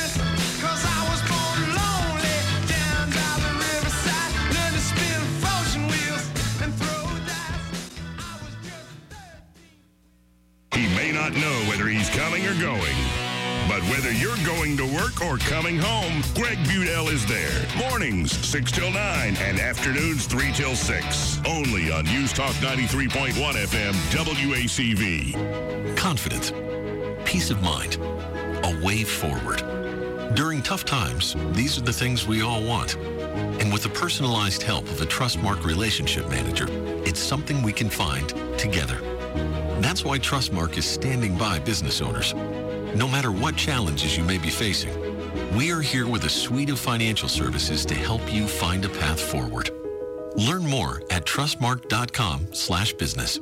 He may not know whether he's coming or going, but whether you're going to work or coming home, Greg Budell is there. Mornings, six till nine, and afternoons, three till six. Only on News Talk ninety-three point one F M, W A C V. Confidence, peace of mind, a way forward. During tough times, these are the things we all want. And with the personalized help of a Trustmark relationship manager, it's something we can find together. That's why Trustmark is standing by business owners. No matter what challenges you may be facing, we are here with a suite of financial services to help you find a path forward. Learn more at trustmark.com slash business.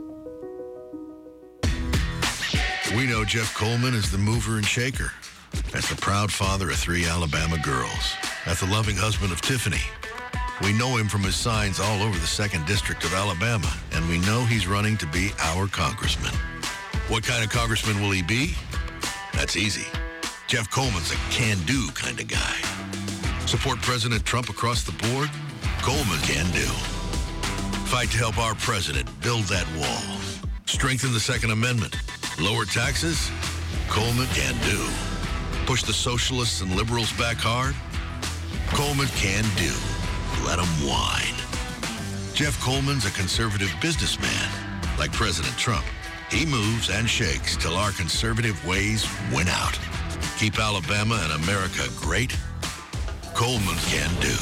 We know Jeff Coleman is the mover and shaker. As the proud father of three Alabama girls. As the loving husband of Tiffany. We know him from his signs all over the second District of Alabama, and we know he's running to be our congressman. What kind of congressman will he be? That's easy. Jeff Coleman's a can-do kind of guy. Support President Trump across the board? Coleman can do. Fight to help our president build that wall. Strengthen the Second Amendment. Lower taxes? Coleman can do. Push the socialists and liberals back hard? Coleman can do. Let him whine. Jeff Coleman's a conservative businessman, like President Trump. He moves and shakes till our conservative ways win out. Keep Alabama and America great. Coleman can do.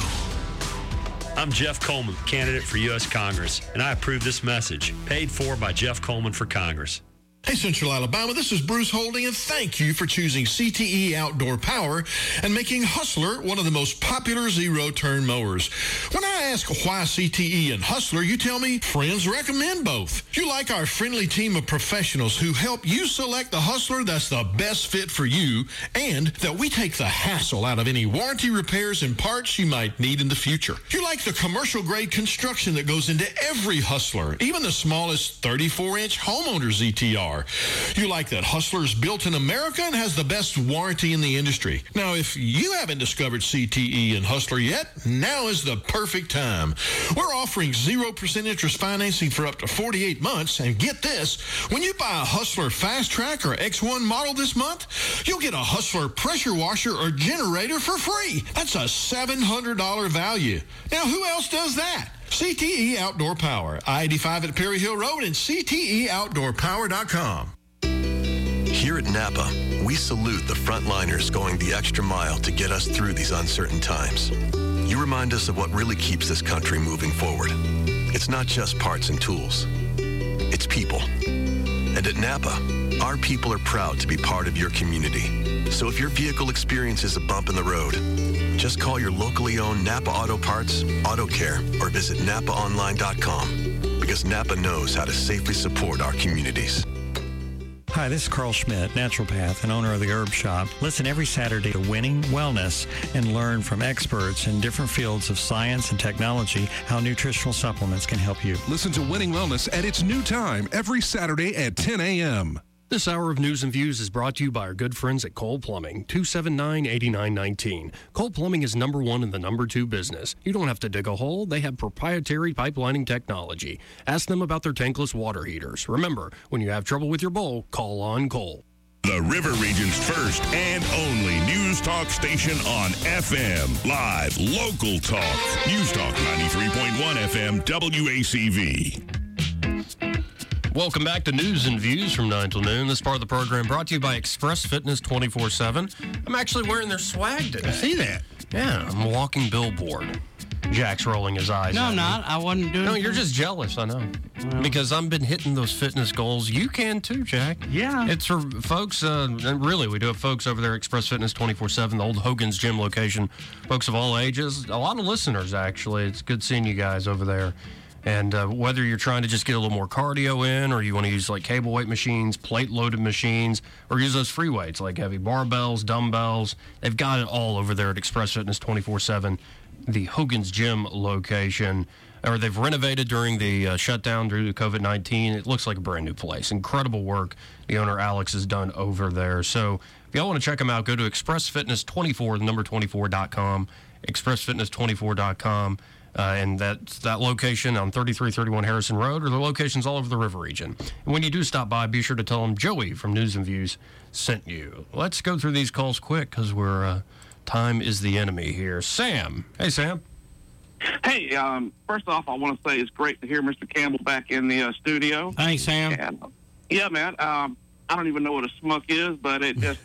I'm Jeff Coleman, candidate for U S Congress, and I approve this message, paid for by Jeff Coleman for Congress. Hey, Central Alabama, this is Bruce Holding, and thank you for choosing C T E Outdoor Power and making Hustler one of the most popular zero-turn mowers. When I ask why C T E and Hustler, you tell me friends recommend both. You like our friendly team of professionals who help you select the Hustler that's the best fit for you, and that we take the hassle out of any warranty repairs and parts you might need in the future. You like the commercial-grade construction that goes into every Hustler, even the smallest thirty-four inch homeowner's E T R. You like that Hustler's built in America and has the best warranty in the industry. Now, if you haven't discovered C T E and Hustler yet, now is the perfect time. We're offering zero percent interest financing for up to forty-eight months, and get this, when you buy a Hustler Fast Track or X one model this month, you'll get a Hustler pressure washer or generator for free. That's a seven hundred dollars value. Now, who else does that? C T E Outdoor Power, I eighty-five at Perry Hill Road and C T E outdoor power dot com. Here at Napa, we salute the frontliners going the extra mile to get us through these uncertain times. You remind us of what really keeps this country moving forward. It's not just parts and tools. It's people. And at Napa, our people are proud to be part of your community. So if your vehicle experiences a bump in the road, just call your locally owned Napa Auto Parts, Auto Care, or visit napa online dot com, because Napa knows how to safely support our communities. Hi, this is Carl Schmidt, naturopath and owner of the Herb Shop. Listen every Saturday to Winning Wellness and learn from experts in different fields of science and technology how nutritional supplements can help you. Listen to Winning Wellness at its new time every Saturday at ten a.m. This hour of News and Views is brought to you by our good friends at Cole Plumbing, two seven nine, eight nine one nine. Cole Plumbing is number one in the number two business. You don't have to dig a hole. They have proprietary pipelining technology. Ask them about their tankless water heaters. Remember, when you have trouble with your bowl, call on Cole. The River Region's first and only news talk station on F M. Live, local talk. News Talk ninety-three point one F M W A C V. Welcome back to News and Views from nine till noon. This part of the program brought to you by Express Fitness twenty-four seven. I'm actually wearing their swag today. I see that. Yeah, I'm a walking billboard. Jack's rolling his eyes. No, at I'm me. not. I wasn't doing No, it. you're just jealous, I know. Well, because I've been hitting those fitness goals. You can too, Jack. Yeah. It's for folks, uh, and really, we do have folks over there at Express Fitness twenty-four seven, the old Hogan's Gym location. Folks of all ages. A lot of listeners, actually. It's good seeing you guys over there. And uh, whether you're trying to just get a little more cardio in, or you want to use like cable weight machines, plate loaded machines, or use those free weights like heavy barbells, dumbbells, they've got it all over there at Express Fitness twenty-four seven, the Hogan's Gym location. Or they've renovated during the uh, shutdown due to covid nineteen. It looks like a brand new place. Incredible work the owner Alex has done over there. So if y'all want to check them out, go to express fitness twenty-four, the number twenty-four dot com, express fitness twenty-four dot com. Uh, and that's that location on thirty-three thirty-one Harrison Road, or the locations all over the River Region. And when you do stop by, be sure to tell them Joey from News and Views sent you. Let's go through these calls quick because we're uh, time is the enemy here. Sam. Hey, Sam. Hey, um, first off, I want to say it's great to hear Mister Campbell back in the uh, studio. Thanks, Sam. And, uh, yeah, man. Um, I don't even know what a smuck is, but it just...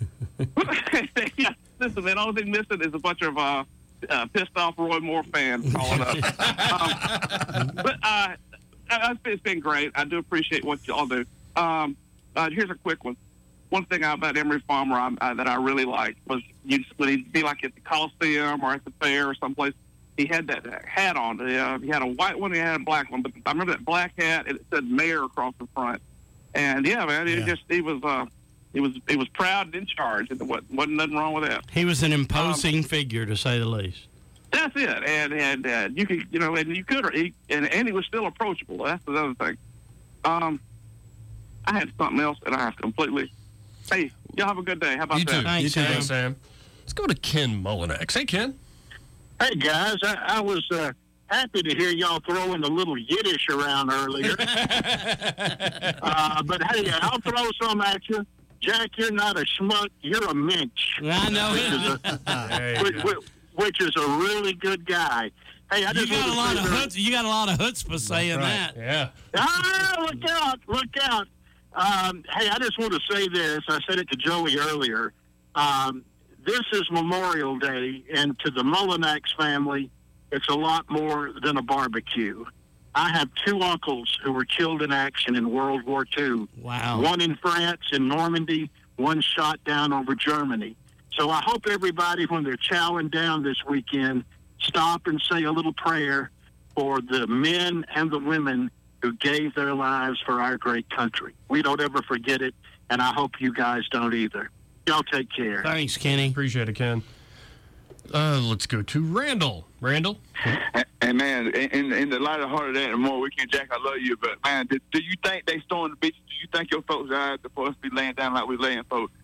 yeah, listen, man, the only thing missing is a bunch of... Uh, Uh, pissed off Roy Moore fans calling up. um, but uh, it's been great. I do appreciate what y'all do. Um, uh, here's a quick one. One thing about Emery Farmer I, I, that I really liked was you, when he'd be like at the Coliseum or at the fair or someplace, he had that hat on. Uh, he had a white one, he had a black one. But I remember that black hat, and it said mayor across the front. And, yeah, man, it Yeah. just he was uh, he was he was proud and in charge, and there wasn't, wasn't nothing wrong with that. He was an imposing um, figure, to say the least. That's it, and and uh, you could, you know, and you could, he, and and he was still approachable. That's the other thing. Um, I had something else, and I have completely. Hey, y'all have a good day. How about you that? Too. Thanks, you too, Sam. Sam. Let's go to Ken Mullinex. Hey, Ken. Hey, guys. I, I was uh, happy to hear y'all throwing a little Yiddish around earlier. uh, but hey, I'll throw some at you. Jack, you're not a schmuck. You're a minch. I know which is a, which, which, which is a really good guy. Hey, I you just got a lot want of to hoods, you got a lot of chutzpah saying right. that. Yeah. Ah, look out! Look out! Um, hey, I just want to say this. I said it to Joey earlier. Um, this is Memorial Day, and to the Mullinex family, it's a lot more than a barbecue. I have two uncles who were killed in action in World War Two. Wow. One in France, in Normandy, one shot down over Germany. So I hope everybody, when they're chowing down this weekend, stop and say a little prayer for the men and the women who gave their lives for our great country. We don't ever forget it, and I hope you guys don't either. Y'all take care. Thanks, Kenny. Appreciate it, Ken. Uh, let's go to Randall. Randall? Hey, man, in, in the lighter heart of that Memorial Weekend, Jack, I love you, but, man, do, do you think they storming the beaches? Do you think your folks are supposed to be laying down like we laying, folks?